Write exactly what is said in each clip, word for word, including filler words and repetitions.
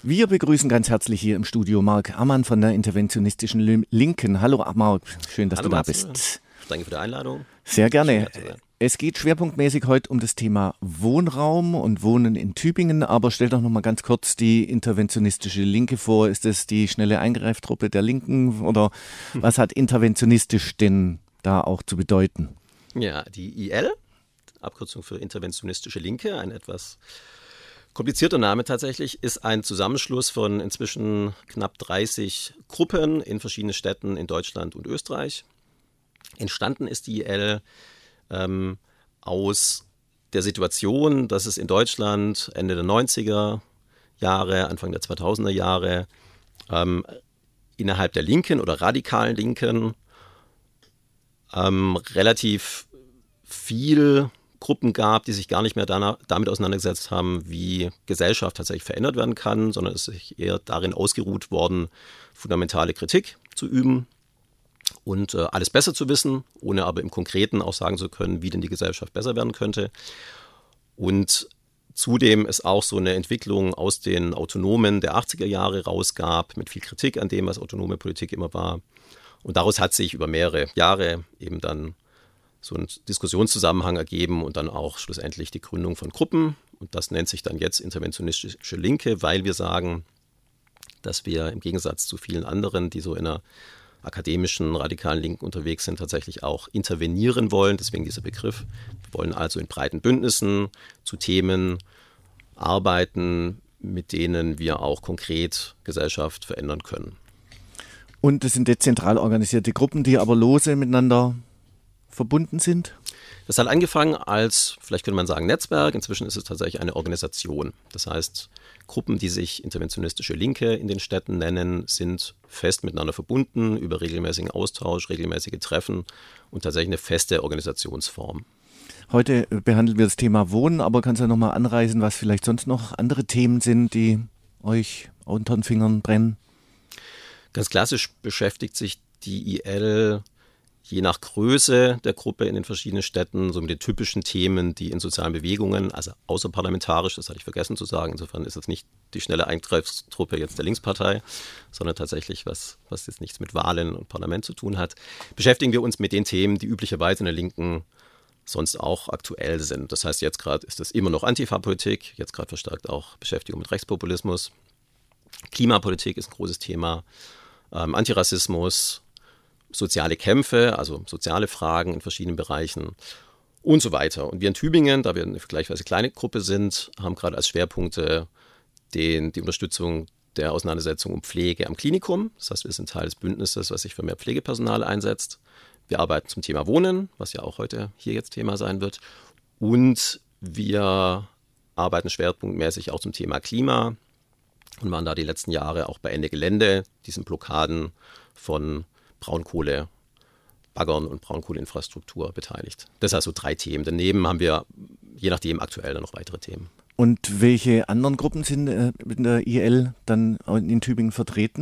Wir begrüßen ganz herzlich hier im Studio Marc Ammann von der interventionistischen Linken. Hallo Marc, schön, dass Hallo, du da Marcel. bist. Danke für die Einladung. Sehr gerne. Es geht schwerpunktmäßig heute um das Thema Wohnraum und Wohnen in Tübingen, aber stell doch noch mal ganz kurz die interventionistische Linke vor. Ist das die schnelle Eingreiftruppe der Linken oder was hat interventionistisch denn da auch zu bedeuten? Ja, die I L, Abkürzung für interventionistische Linke, ein etwas komplizierter Name tatsächlich, ist ein Zusammenschluss von inzwischen knapp dreißig Gruppen in verschiedenen Städten in Deutschland und Österreich. Entstanden ist die I L ähm, aus der Situation, dass es in Deutschland Ende der neunziger Jahre, Anfang der zweitausender Jahre ähm, innerhalb der Linken oder radikalen Linken ähm, relativ viel Gruppen gab, die sich gar nicht mehr danach, damit auseinandergesetzt haben, wie Gesellschaft tatsächlich verändert werden kann, sondern es ist sich eher darin ausgeruht worden, fundamentale Kritik zu üben und äh, alles besser zu wissen, ohne aber im Konkreten auch sagen zu können, wie denn die Gesellschaft besser werden könnte. Und zudem es auch so eine Entwicklung aus den Autonomen der achtziger Jahre rausgab, mit viel Kritik an dem, was autonome Politik immer war. Und daraus hat sich über mehrere Jahre eben dann so ein Diskussionszusammenhang ergeben und dann auch schlussendlich die Gründung von Gruppen. Und das nennt sich dann jetzt interventionistische Linke, weil wir sagen, dass wir im Gegensatz zu vielen anderen, die so in einer akademischen, radikalen Linken unterwegs sind, tatsächlich auch intervenieren wollen. Deswegen dieser Begriff. Wir wollen also in breiten Bündnissen zu Themen arbeiten, mit denen wir auch konkret Gesellschaft verändern können. Und das sind dezentral organisierte Gruppen, die aber lose miteinander verbunden sind? Das hat angefangen als, vielleicht könnte man sagen, Netzwerk. Inzwischen ist es tatsächlich eine Organisation. Das heißt, Gruppen, die sich interventionistische Linke in den Städten nennen, sind fest miteinander verbunden über regelmäßigen Austausch, regelmäßige Treffen und tatsächlich eine feste Organisationsform. Heute behandeln wir das Thema Wohnen, aber kannst du ja nochmal anreißen, was vielleicht sonst noch andere Themen sind, die euch unter den Fingern brennen? Ganz klassisch beschäftigt sich die I L je nach Größe der Gruppe in den verschiedenen Städten, so mit den typischen Themen, die in sozialen Bewegungen, also außerparlamentarisch, das hatte ich vergessen zu sagen, insofern ist es nicht die schnelle Eingreiftruppe jetzt der Linkspartei, sondern tatsächlich was, was jetzt nichts mit Wahlen und Parlament zu tun hat, beschäftigen wir uns mit den Themen, die üblicherweise in der Linken sonst auch aktuell sind. Das heißt, jetzt gerade ist das immer noch Antifa-Politik, jetzt gerade verstärkt auch Beschäftigung mit Rechtspopulismus. Klimapolitik ist ein großes Thema, ähm, Antirassismus, soziale Kämpfe, also soziale Fragen in verschiedenen Bereichen und so weiter. Und wir in Tübingen, da wir eine vergleichsweise kleine Gruppe sind, haben gerade als Schwerpunkte den, die Unterstützung der Auseinandersetzung um Pflege am Klinikum. Das heißt, wir sind Teil des Bündnisses, was sich für mehr Pflegepersonal einsetzt. Wir arbeiten zum Thema Wohnen, was ja auch heute hier jetzt Thema sein wird. Und wir arbeiten schwerpunktmäßig auch zum Thema Klima und waren da die letzten Jahre auch bei Ende Gelände, diesen Blockaden von Braunkohle, Baggern und Braunkohleinfrastruktur beteiligt. Das sind also drei Themen. Daneben haben wir, je nachdem, aktuell dann noch weitere Themen. Und welche anderen Gruppen sind äh, in der I L dann in Tübingen vertreten?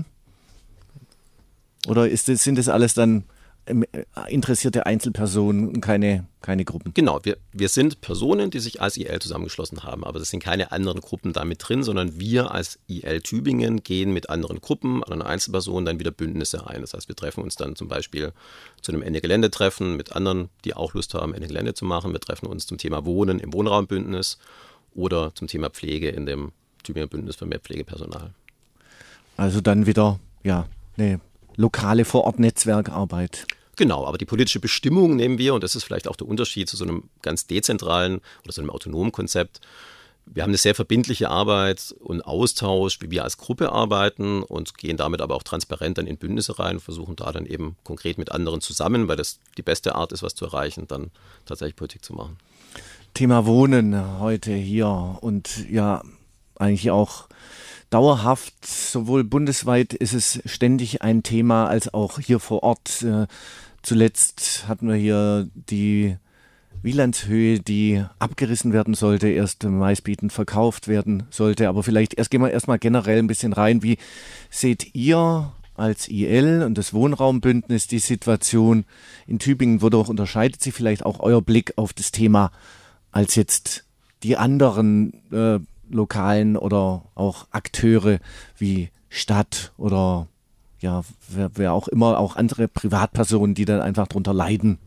Oder ist das, sind das alles dann interessierte Einzelpersonen und keine, keine Gruppen? Genau, wir, wir sind Personen, die sich als I L zusammengeschlossen haben, aber es sind keine anderen Gruppen da mit drin, sondern wir als I L Tübingen gehen mit anderen Gruppen, anderen Einzelpersonen dann wieder Bündnisse ein. Das heißt, wir treffen uns dann zum Beispiel zu einem Ende-Gelände-Treffen mit anderen, die auch Lust haben, Ende-Gelände zu machen. Wir treffen uns zum Thema Wohnen im Wohnraumbündnis oder zum Thema Pflege in dem Tübinger Bündnis für mehr Pflegepersonal. Also dann wieder, ja, eine lokale Vor-Ort-Netzwerkarbeit. Genau, aber die politische Bestimmung nehmen wir, und das ist vielleicht auch der Unterschied zu so einem ganz dezentralen oder so einem autonomen Konzept. Wir haben eine sehr verbindliche Arbeit und Austausch, wie wir als Gruppe arbeiten und gehen damit aber auch transparent dann in Bündnisse rein und versuchen da dann eben konkret mit anderen zusammen, weil das die beste Art ist, was zu erreichen, dann tatsächlich Politik zu machen. Thema Wohnen heute hier und ja, eigentlich auch dauerhaft, sowohl bundesweit ist es ständig ein Thema, als auch hier vor Ort. Äh, zuletzt hatten wir hier die Wielandshöhe, die abgerissen werden sollte, erst meistbietend verkauft werden sollte. Aber vielleicht erst gehen wir erstmal generell ein bisschen rein. Wie seht ihr als I L und das Wohnraumbündnis die Situation in Tübingen? Wodurch unterscheidet sich vielleicht auch euer Blick auf das Thema als jetzt die anderen äh, lokalen oder auch Akteure wie Stadt oder ja, wer, wer auch immer, auch andere Privatpersonen, die dann einfach drunter leiden?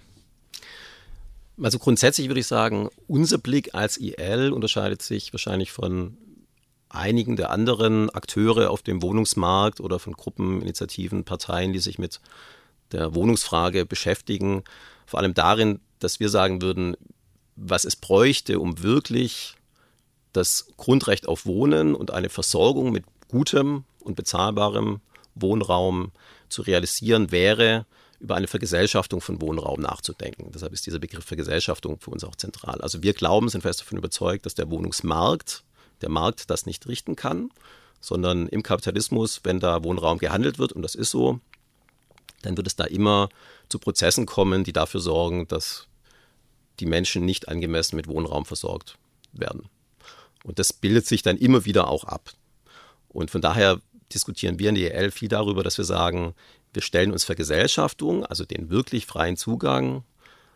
Also grundsätzlich würde ich sagen, unser Blick als I L unterscheidet sich wahrscheinlich von einigen der anderen Akteure auf dem Wohnungsmarkt oder von Gruppen, Initiativen, Parteien, die sich mit der Wohnungsfrage beschäftigen. Vor allem darin, dass wir sagen würden, was es bräuchte, um wirklich das Grundrecht auf Wohnen und eine Versorgung mit gutem und bezahlbarem Wohnraum zu realisieren, wäre, über eine Vergesellschaftung von Wohnraum nachzudenken. Deshalb ist dieser Begriff Vergesellschaftung für uns auch zentral. Also wir glauben, sind fest davon überzeugt, dass der Wohnungsmarkt, der Markt das nicht richten kann, sondern im Kapitalismus, wenn da Wohnraum gehandelt wird, und das ist so, dann wird es da immer zu Prozessen kommen, die dafür sorgen, dass die Menschen nicht angemessen mit Wohnraum versorgt werden. Und das bildet sich dann immer wieder auch ab. Und von daher diskutieren wir in der I E L viel darüber, dass wir sagen, wir stellen uns Vergesellschaftung, also den wirklich freien Zugang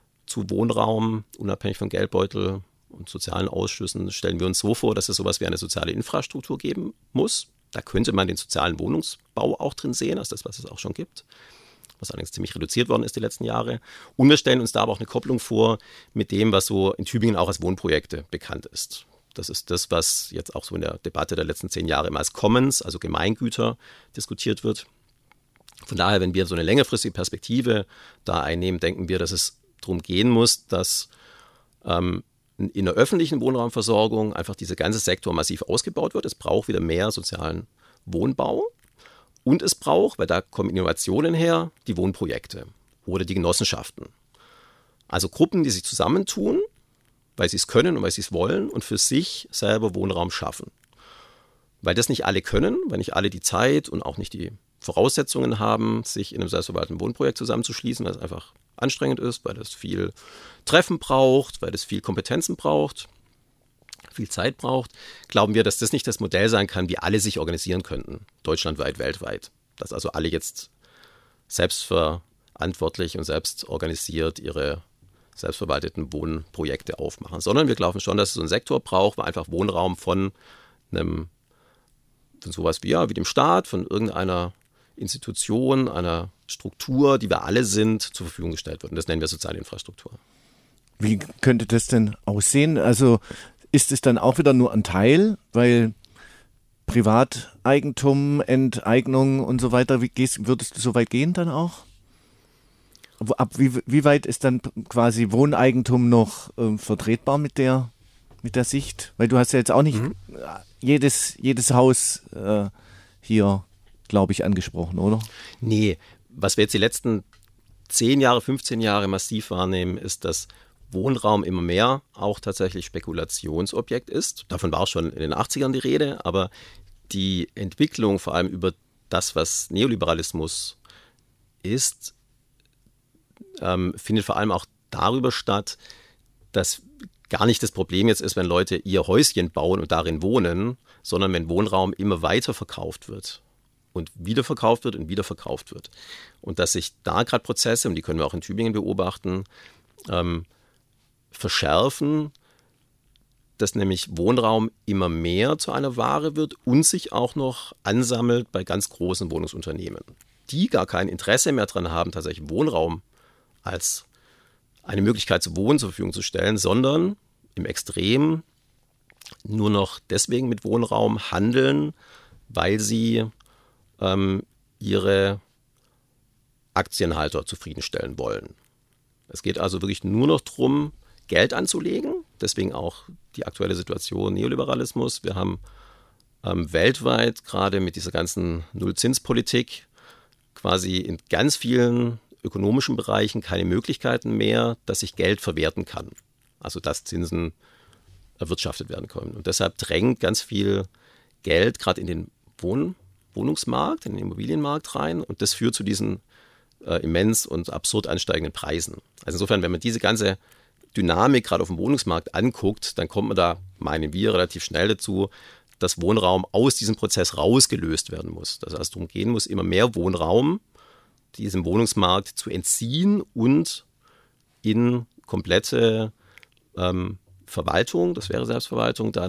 zu Wohnraum, unabhängig von Geldbeutel und sozialen Ausschüssen, stellen wir uns so vor, dass es sowas wie eine soziale Infrastruktur geben muss. Da könnte man den sozialen Wohnungsbau auch drin sehen, als das, was es auch schon gibt, was allerdings ziemlich reduziert worden ist die letzten Jahre. Und wir stellen uns da aber auch eine Kopplung vor mit dem, was so in Tübingen auch als Wohnprojekte bekannt ist. Das ist das, was jetzt auch so in der Debatte der letzten zehn Jahre immer als Commons, also Gemeingüter, diskutiert wird. Von daher, wenn wir so eine längerfristige Perspektive da einnehmen, denken wir, dass es darum gehen muss, dass ähm, in der öffentlichen Wohnraumversorgung einfach dieser ganze Sektor massiv ausgebaut wird. Es braucht wieder mehr sozialen Wohnbau und es braucht, weil da kommen Innovationen her, die Wohnprojekte oder die Genossenschaften. Also Gruppen, die sich zusammentun, weil sie es können und weil sie es wollen und für sich selber Wohnraum schaffen. Weil das nicht alle können, weil nicht alle die Zeit und auch nicht die Voraussetzungen haben, sich in einem selbstverwalteten Wohnprojekt zusammenzuschließen, weil es einfach anstrengend ist, weil es viel Treffen braucht, weil es viel Kompetenzen braucht, viel Zeit braucht, glauben wir, dass das nicht das Modell sein kann, wie alle sich organisieren könnten, deutschlandweit, weltweit. Dass also alle jetzt selbstverantwortlich und selbst organisiert ihre selbstverwalteten Wohnprojekte aufmachen, sondern wir glauben schon, dass es so einen Sektor braucht, wo einfach Wohnraum von einem, von sowas wie, ja, wie dem Staat, von irgendeiner Institution, einer Struktur, die wir alle sind, zur Verfügung gestellt wird. Und das nennen wir soziale Infrastruktur. Wie könnte das denn aussehen? Also ist es dann auch wieder nur ein Teil, weil Privateigentum, Enteignung und so weiter, wie gehst, würdest du so weit gehen dann auch? Ab wie, wie weit ist dann quasi Wohneigentum noch äh, vertretbar mit der, mit der Sicht? Weil du hast ja jetzt auch nicht mhm. jedes, jedes Haus äh, hier, glaube ich, angesprochen, oder? Nee, was wir jetzt die letzten zehn Jahre, fünfzehn Jahre massiv wahrnehmen, ist, dass Wohnraum immer mehr auch tatsächlich Spekulationsobjekt ist. Davon war schon in den achtzigern die Rede, aber die Entwicklung vor allem über das, was Neoliberalismus ist, ähm, findet vor allem auch darüber statt, dass gar nicht das Problem jetzt ist, wenn Leute ihr Häuschen bauen und darin wohnen, sondern wenn Wohnraum immer weiter verkauft wird und wieder verkauft wird und wieder verkauft wird. Und dass sich da gerade Prozesse, und die können wir auch in Tübingen beobachten, ähm, verschärfen, dass nämlich Wohnraum immer mehr zu einer Ware wird und sich auch noch ansammelt bei ganz großen Wohnungsunternehmen, die gar kein Interesse mehr daran haben, tatsächlich Wohnraum als eine Möglichkeit zu wohnen zur Verfügung zu stellen, sondern im Extrem nur noch deswegen mit Wohnraum handeln, weil sie ähm, ihre Aktienhalter zufriedenstellen wollen. Es geht also wirklich nur noch darum, Geld anzulegen, deswegen auch die aktuelle Situation Neoliberalismus. Wir haben ähm, weltweit gerade mit dieser ganzen Nullzinspolitik quasi in ganz vielen ökonomischen Bereichen keine Möglichkeiten mehr, dass sich Geld verwerten kann. Also dass Zinsen erwirtschaftet werden können. Und deshalb drängt ganz viel Geld gerade in den Wohn- Wohnungsmarkt, in den Immobilienmarkt rein. Und das führt zu diesen äh, immens und absurd ansteigenden Preisen. Also insofern, wenn man diese ganze Dynamik gerade auf dem Wohnungsmarkt anguckt, dann kommt man da, meinen wir, relativ schnell dazu, dass Wohnraum aus diesem Prozess rausgelöst werden muss. Dass es darum gehen muss, immer mehr Wohnraum diesem Wohnungsmarkt zu entziehen und in komplette ähm, Verwaltung, das wäre Selbstverwaltung, dann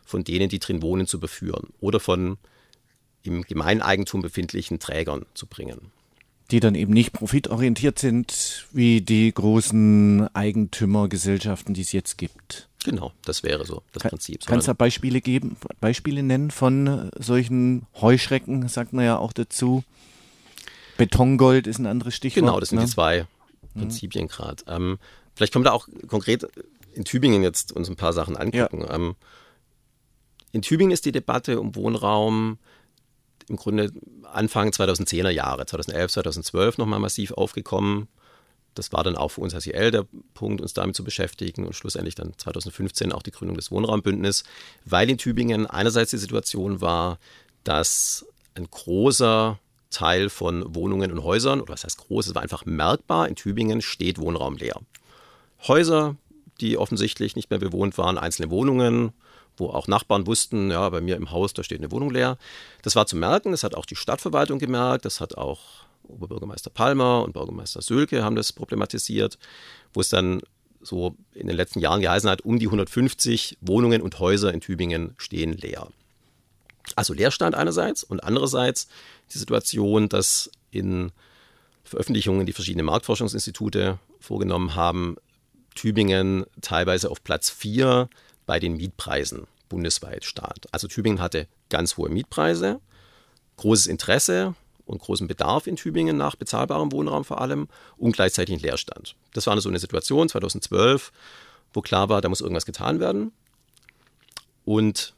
von denen, die drin wohnen, zu überführen oder von im Gemeineigentum befindlichen Trägern zu bringen. Die dann eben nicht profitorientiert sind, wie die großen Eigentümergesellschaften, die es jetzt gibt. Genau, das wäre so das Kann, Prinzip. Kannst du da Beispiele geben, Beispiele nennen von solchen Heuschrecken, sagt man ja auch dazu. Betongold ist ein anderes Stichwort. Genau, das sind ne? die zwei Prinzipien mhm. gerade. Ähm, vielleicht können wir da auch konkret in Tübingen jetzt uns ein paar Sachen angucken. Ja. Ähm, in Tübingen ist die Debatte um Wohnraum im Grunde Anfang zweitausendzehner Jahre, zweitausendelf, zweitausendzwölf nochmal massiv aufgekommen. Das war dann auch für uns als I L der Punkt, uns damit zu beschäftigen und schlussendlich dann zweitausendfünfzehn auch die Gründung des Wohnraumbündnisses, weil in Tübingen einerseits die Situation war, dass ein großer Teil von Wohnungen und Häusern, oder was heißt groß, es war einfach merkbar, in Tübingen steht Wohnraum leer. Häuser, die offensichtlich nicht mehr bewohnt waren, einzelne Wohnungen, wo auch Nachbarn wussten, ja, bei mir im Haus, da steht eine Wohnung leer. Das war zu merken, das hat auch die Stadtverwaltung gemerkt, das hat auch Oberbürgermeister Palmer und Bürgermeister Sölke haben das problematisiert, wo es dann so in den letzten Jahren geheißen hat, um die hundertfünfzig Wohnungen und Häuser in Tübingen stehen leer. Also Leerstand einerseits und andererseits die Situation, dass in Veröffentlichungen, die verschiedene Marktforschungsinstitute vorgenommen haben, Tübingen teilweise auf Platz vier bei den Mietpreisen bundesweit stand. Also Tübingen hatte ganz hohe Mietpreise, großes Interesse und großen Bedarf in Tübingen nach bezahlbarem Wohnraum vor allem und gleichzeitig einen Leerstand. Das war so eine Situation zweitausendzwölf, wo klar war, da muss irgendwas getan werden. Und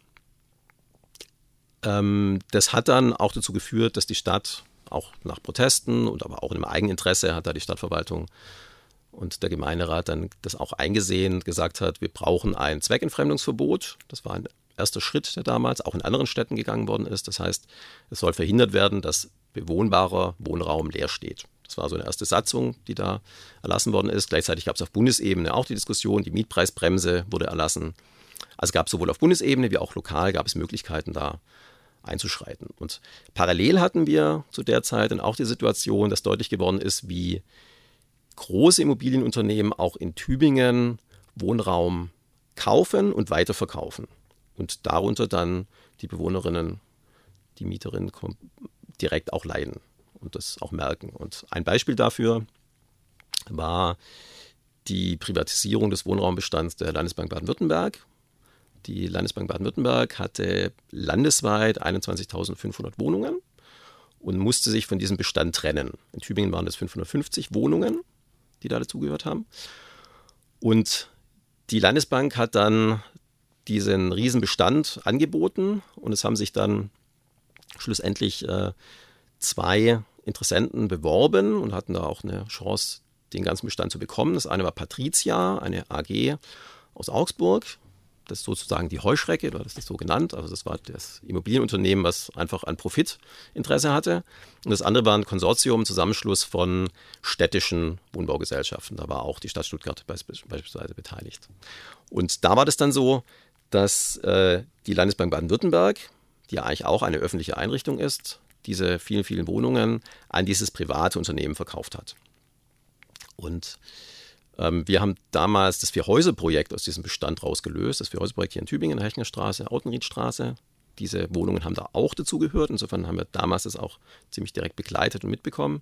ähm, das hat dann auch dazu geführt, dass die Stadt auch nach Protesten und aber auch im Eigeninteresse hat da die Stadtverwaltung und der Gemeinderat dann das auch eingesehen und gesagt hat, wir brauchen ein Zweckentfremdungsverbot. Das war ein erster Schritt, der damals auch in anderen Städten gegangen worden ist. Das heißt, es soll verhindert werden, dass bewohnbarer Wohnraum leer steht. Das war so eine erste Satzung, die da erlassen worden ist. Gleichzeitig gab es auf Bundesebene auch die Diskussion, die Mietpreisbremse wurde erlassen. Also gab es sowohl auf Bundesebene wie auch lokal gab es Möglichkeiten, da einzuschreiten. Und parallel hatten wir zu der Zeit dann auch die Situation, dass deutlich geworden ist, wie große Immobilienunternehmen auch in Tübingen Wohnraum kaufen und weiterverkaufen. Und darunter dann die Bewohnerinnen, die Mieterinnen direkt auch leiden und das auch merken. Und ein Beispiel dafür war die Privatisierung des Wohnraumbestands der Landesbank Baden-Württemberg. Die Landesbank Baden-Württemberg hatte landesweit einundzwanzigtausendfünfhundert Wohnungen und musste sich von diesem Bestand trennen. In Tübingen waren das fünfhundertfünfzig Wohnungen, die da dazugehört haben. Und die Landesbank hat dann diesen Riesenbestand angeboten und es haben sich dann schlussendlich äh, zwei Interessenten beworben und hatten da auch eine Chance, den ganzen Bestand zu bekommen. Das eine war Patrizia, eine A G aus Augsburg. Das ist sozusagen die Heuschrecke, oder das ist so genannt. Also das war das Immobilienunternehmen, was einfach an Profitinteresse hatte. Und das andere war ein Konsortium, Zusammenschluss von städtischen Wohnbaugesellschaften. Da war auch die Stadt Stuttgart beispielsweise beteiligt. Und da war das dann so, dass äh, die Landesbank Baden-Württemberg, die ja eigentlich auch eine öffentliche Einrichtung ist, diese vielen, vielen Wohnungen an dieses private Unternehmen verkauft hat. Und ähm, wir haben damals das Vier-Häuser-Projekt aus diesem Bestand rausgelöst. Das Vier-Häuser-Projekt hier in Tübingen, Hechnerstraße, Autenriedstraße. Diese Wohnungen haben da auch dazugehört. Insofern haben wir damals das auch ziemlich direkt begleitet und mitbekommen.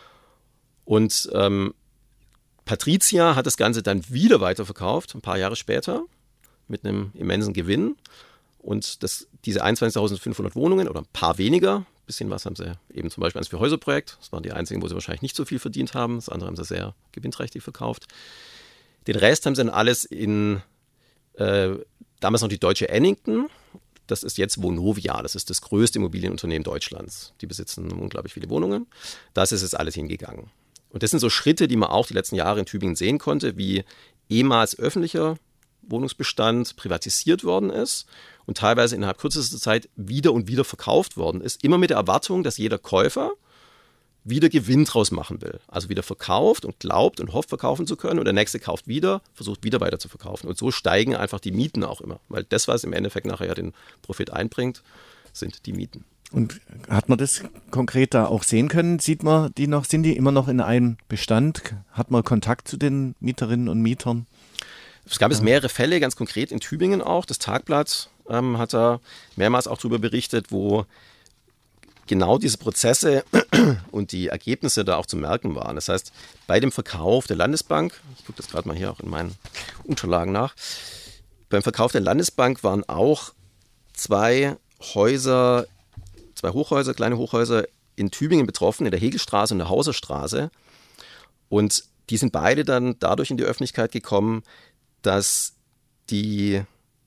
Und ähm, Patrizia hat das Ganze dann wieder weiterverkauft, ein paar Jahre später, mit einem immensen Gewinn. Und das, diese einundzwanzigtausendfünfhundert Wohnungen oder ein paar weniger, ein bisschen was haben sie eben zum Beispiel ans Vier-Häuser-Projekt. Das waren die einzigen, wo sie wahrscheinlich nicht so viel verdient haben. Das andere haben sie sehr gewinnträchtig verkauft. Den Rest haben sie dann alles in, äh, damals noch die Deutsche Ennington. Das ist jetzt Vonovia. Das ist das größte Immobilienunternehmen Deutschlands. Die besitzen unglaublich viele Wohnungen. Das ist jetzt alles hingegangen. Und das sind so Schritte, die man auch die letzten Jahre in Tübingen sehen konnte, wie ehemals öffentlicher Wohnungsbestand privatisiert worden ist und teilweise innerhalb kürzester Zeit wieder und wieder verkauft worden ist, immer mit der Erwartung, dass jeder Käufer wieder Gewinn draus machen will. Also wieder verkauft und glaubt und hofft, verkaufen zu können und der nächste kauft wieder, versucht wieder weiter zu verkaufen. Und so steigen einfach die Mieten auch immer, weil das, was im Endeffekt nachher ja den Profit einbringt, sind die Mieten. Und hat man das konkret da auch sehen können? Sieht man die noch, sind die immer noch in einem Bestand? Hat man Kontakt zu den Mieterinnen und Mietern? Es gab es mehrere Fälle, ganz konkret in Tübingen auch. Das Tagblatt ähm, hat er mehrmals auch darüber berichtet, wo genau diese Prozesse und die Ergebnisse da auch zu merken waren. Das heißt, bei dem Verkauf der Landesbank, ich gucke das gerade mal hier auch in meinen Unterlagen nach, beim Verkauf der Landesbank waren auch zwei Häuser, zwei Hochhäuser, kleine Hochhäuser in Tübingen betroffen, in der Hegelstraße und der Hauserstraße. Und die sind beide dann dadurch in die Öffentlichkeit gekommen, dass die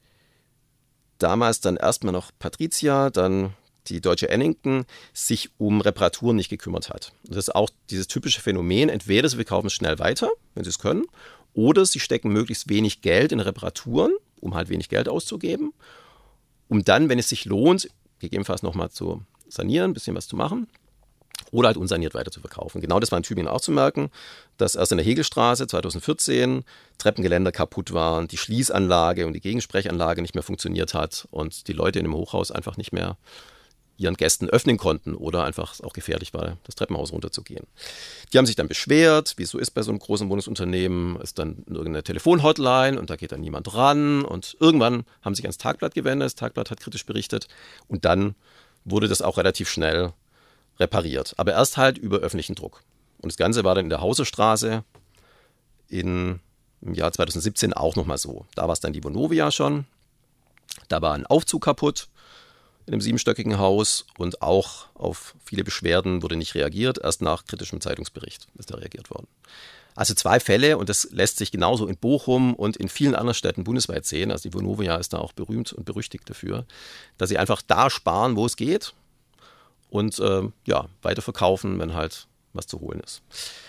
damals dann erstmal noch Patricia, dann die Deutsche Ennington, sich um Reparaturen nicht gekümmert hat. Das ist auch dieses typische Phänomen, entweder sie verkaufen es schnell weiter, wenn sie es können, oder sie stecken möglichst wenig Geld in Reparaturen, um halt wenig Geld auszugeben, um dann, wenn es sich lohnt, gegebenenfalls nochmal zu sanieren, ein bisschen was zu machen, oder halt unsaniert weiter zu verkaufen. Genau das war in Tübingen auch zu merken, dass erst in der Hegelstraße zweitausendvierzehn Treppengeländer kaputt waren, die Schließanlage und die Gegensprechanlage nicht mehr funktioniert hat und die Leute in dem Hochhaus einfach nicht mehr ihren Gästen öffnen konnten oder einfach auch gefährlich war, das Treppenhaus runterzugehen. Die haben sich dann beschwert, wie es so ist bei so einem großen Wohnungsunternehmen, ist dann irgendeine Telefonhotline und da geht dann niemand ran und irgendwann haben sie sich ans Tagblatt gewendet, das Tagblatt hat kritisch berichtet und dann wurde das auch relativ schnell repariert, aber erst halt über öffentlichen Druck. Und das Ganze war dann in der Hauserstraße in, im Jahr zweitausendsiebzehn auch nochmal so. Da war es dann die Vonovia schon, da war ein Aufzug kaputt in einem siebenstöckigen Haus und auch auf viele Beschwerden wurde nicht reagiert. Erst nach kritischem Zeitungsbericht ist da reagiert worden. Also zwei Fälle und das lässt sich genauso in Bochum und in vielen anderen Städten bundesweit sehen. Also die Vonovia ist da auch berühmt und berüchtigt dafür, dass sie einfach da sparen, wo es geht und äh, ja, weiterverkaufen, wenn halt was zu holen ist.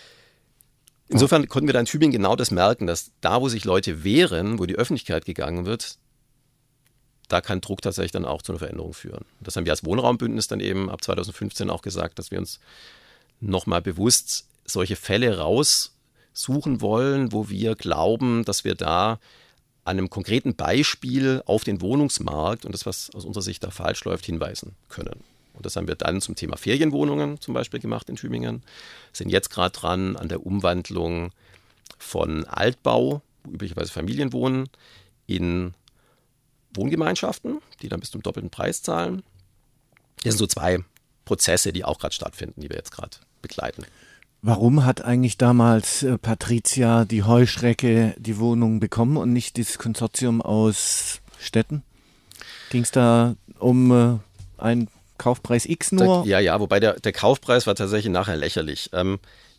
Insofern konnten wir da in Tübingen genau das merken, dass da, wo sich Leute wehren, wo die Öffentlichkeit gegangen wird, da kann Druck tatsächlich dann auch zu einer Veränderung führen. Das haben wir als Wohnraumbündnis dann eben ab zweitausendfünfzehn auch gesagt, dass wir uns nochmal bewusst solche Fälle raussuchen wollen, wo wir glauben, dass wir da an einem konkreten Beispiel auf den Wohnungsmarkt und das, was aus unserer Sicht da falsch läuft, hinweisen können. Und das haben wir dann zum Thema Ferienwohnungen zum Beispiel gemacht in Tübingen. Sind jetzt gerade dran an der Umwandlung von Altbau, wo üblicherweise Familien wohnen, in Wohngemeinschaften, die dann bis zum doppelten Preis zahlen. Das sind so zwei Prozesse, die auch gerade stattfinden, die wir jetzt gerade begleiten. Warum hat eigentlich damals äh, Patricia die Heuschrecke die Wohnung bekommen und nicht das Konsortium aus Städten? Ging es da um äh, einen Kaufpreis X nur? Da, ja, ja, wobei der, der Kaufpreis war tatsächlich nachher lächerlich. Ähm,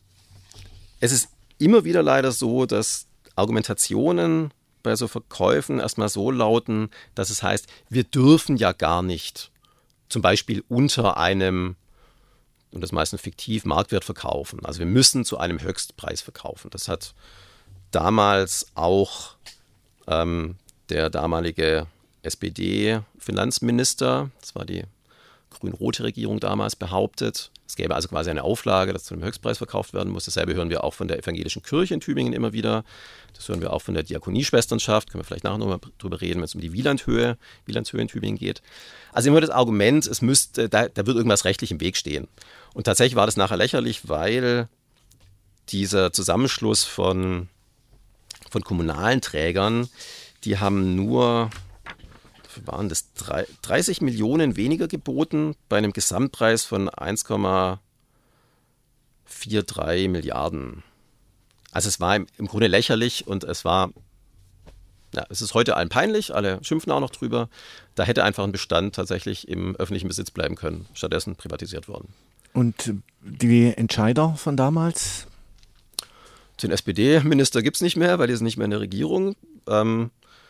es ist immer wieder leider so, dass Argumentationen bei so Verkäufen erstmal so lauten, dass es heißt, wir dürfen ja gar nicht zum Beispiel unter einem, und das meistens fiktiv, Marktwert verkaufen. Also wir müssen zu einem Höchstpreis verkaufen. Das hat damals auch ähm, der damalige S P D-Finanzminister, das war die grün-rote Regierung damals, behauptet. Es gäbe also quasi eine Auflage, dass zu einem Höchstpreis verkauft werden muss. Dasselbe hören wir auch von der evangelischen Kirche in Tübingen immer wieder. Das hören wir auch von der Diakonieschwesternschaft. Können wir vielleicht nachher nochmal drüber reden, wenn es um die Wielandhöhe, Wielandshöhe in Tübingen geht. Also immer das Argument, es müsste, da, da wird irgendwas rechtlich im Weg stehen. Und tatsächlich war das nachher lächerlich, weil dieser Zusammenschluss von, von kommunalen Trägern, die haben nur, waren das dreißig Millionen weniger geboten bei einem Gesamtpreis von eins Komma dreiundvierzig Milliarden. Also es war im, im Grunde lächerlich und es war, ja, es ist heute allen peinlich, alle schimpfen auch noch drüber. Da hätte einfach ein Bestand tatsächlich im öffentlichen Besitz bleiben können, stattdessen privatisiert worden. Und die Entscheider von damals? Den S P D-Minister gibt es nicht mehr, weil die sind nicht mehr in der Regierung. Ähm,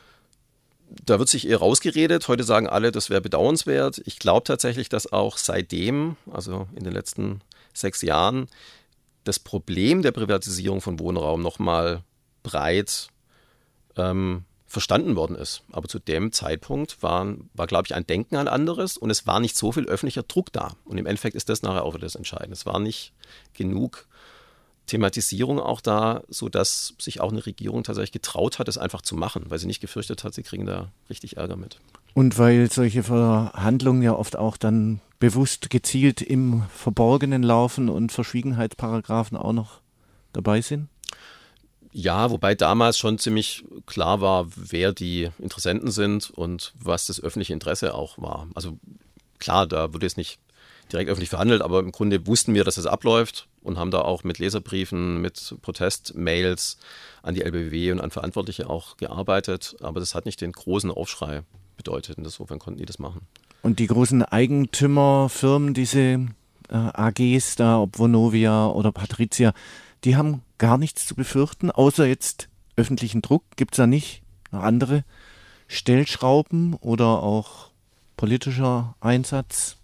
Da wird sich eher rausgeredet. Heute sagen alle, das wäre bedauernswert. Ich glaube tatsächlich, dass auch seitdem, also in den letzten sechs Jahren, das Problem der Privatisierung von Wohnraum nochmal breit ähm, verstanden worden ist. Aber zu dem Zeitpunkt waren, war, glaube ich, ein Denken an anderes und es war nicht so viel öffentlicher Druck da. Und im Endeffekt ist das nachher auch wieder das Entscheidende. Es war nicht genug Thematisierung auch da, sodass sich auch eine Regierung tatsächlich getraut hat, es einfach zu machen, weil sie nicht gefürchtet hat, sie kriegen da richtig Ärger mit. Und weil solche Verhandlungen ja oft auch dann bewusst gezielt im Verborgenen laufen und Verschwiegenheitsparagraphen auch noch dabei sind? Ja, wobei damals schon ziemlich klar war, wer die Interessenten sind und was das öffentliche Interesse auch war. Also klar, da wurde jetzt nicht direkt öffentlich verhandelt, aber im Grunde wussten wir, dass das abläuft und haben da auch mit Leserbriefen, mit Protestmails an die L B W und an Verantwortliche auch gearbeitet. Aber das hat nicht den großen Aufschrei bedeutet. Insofern konnten die das machen. Und die großen Eigentümerfirmen, diese äh, A Gs da, ob Vonovia oder Patrizia, die haben gar nichts zu befürchten, außer jetzt öffentlichen Druck. Gibt es da nicht noch andere Stellschrauben oder auch politischer Einsatz?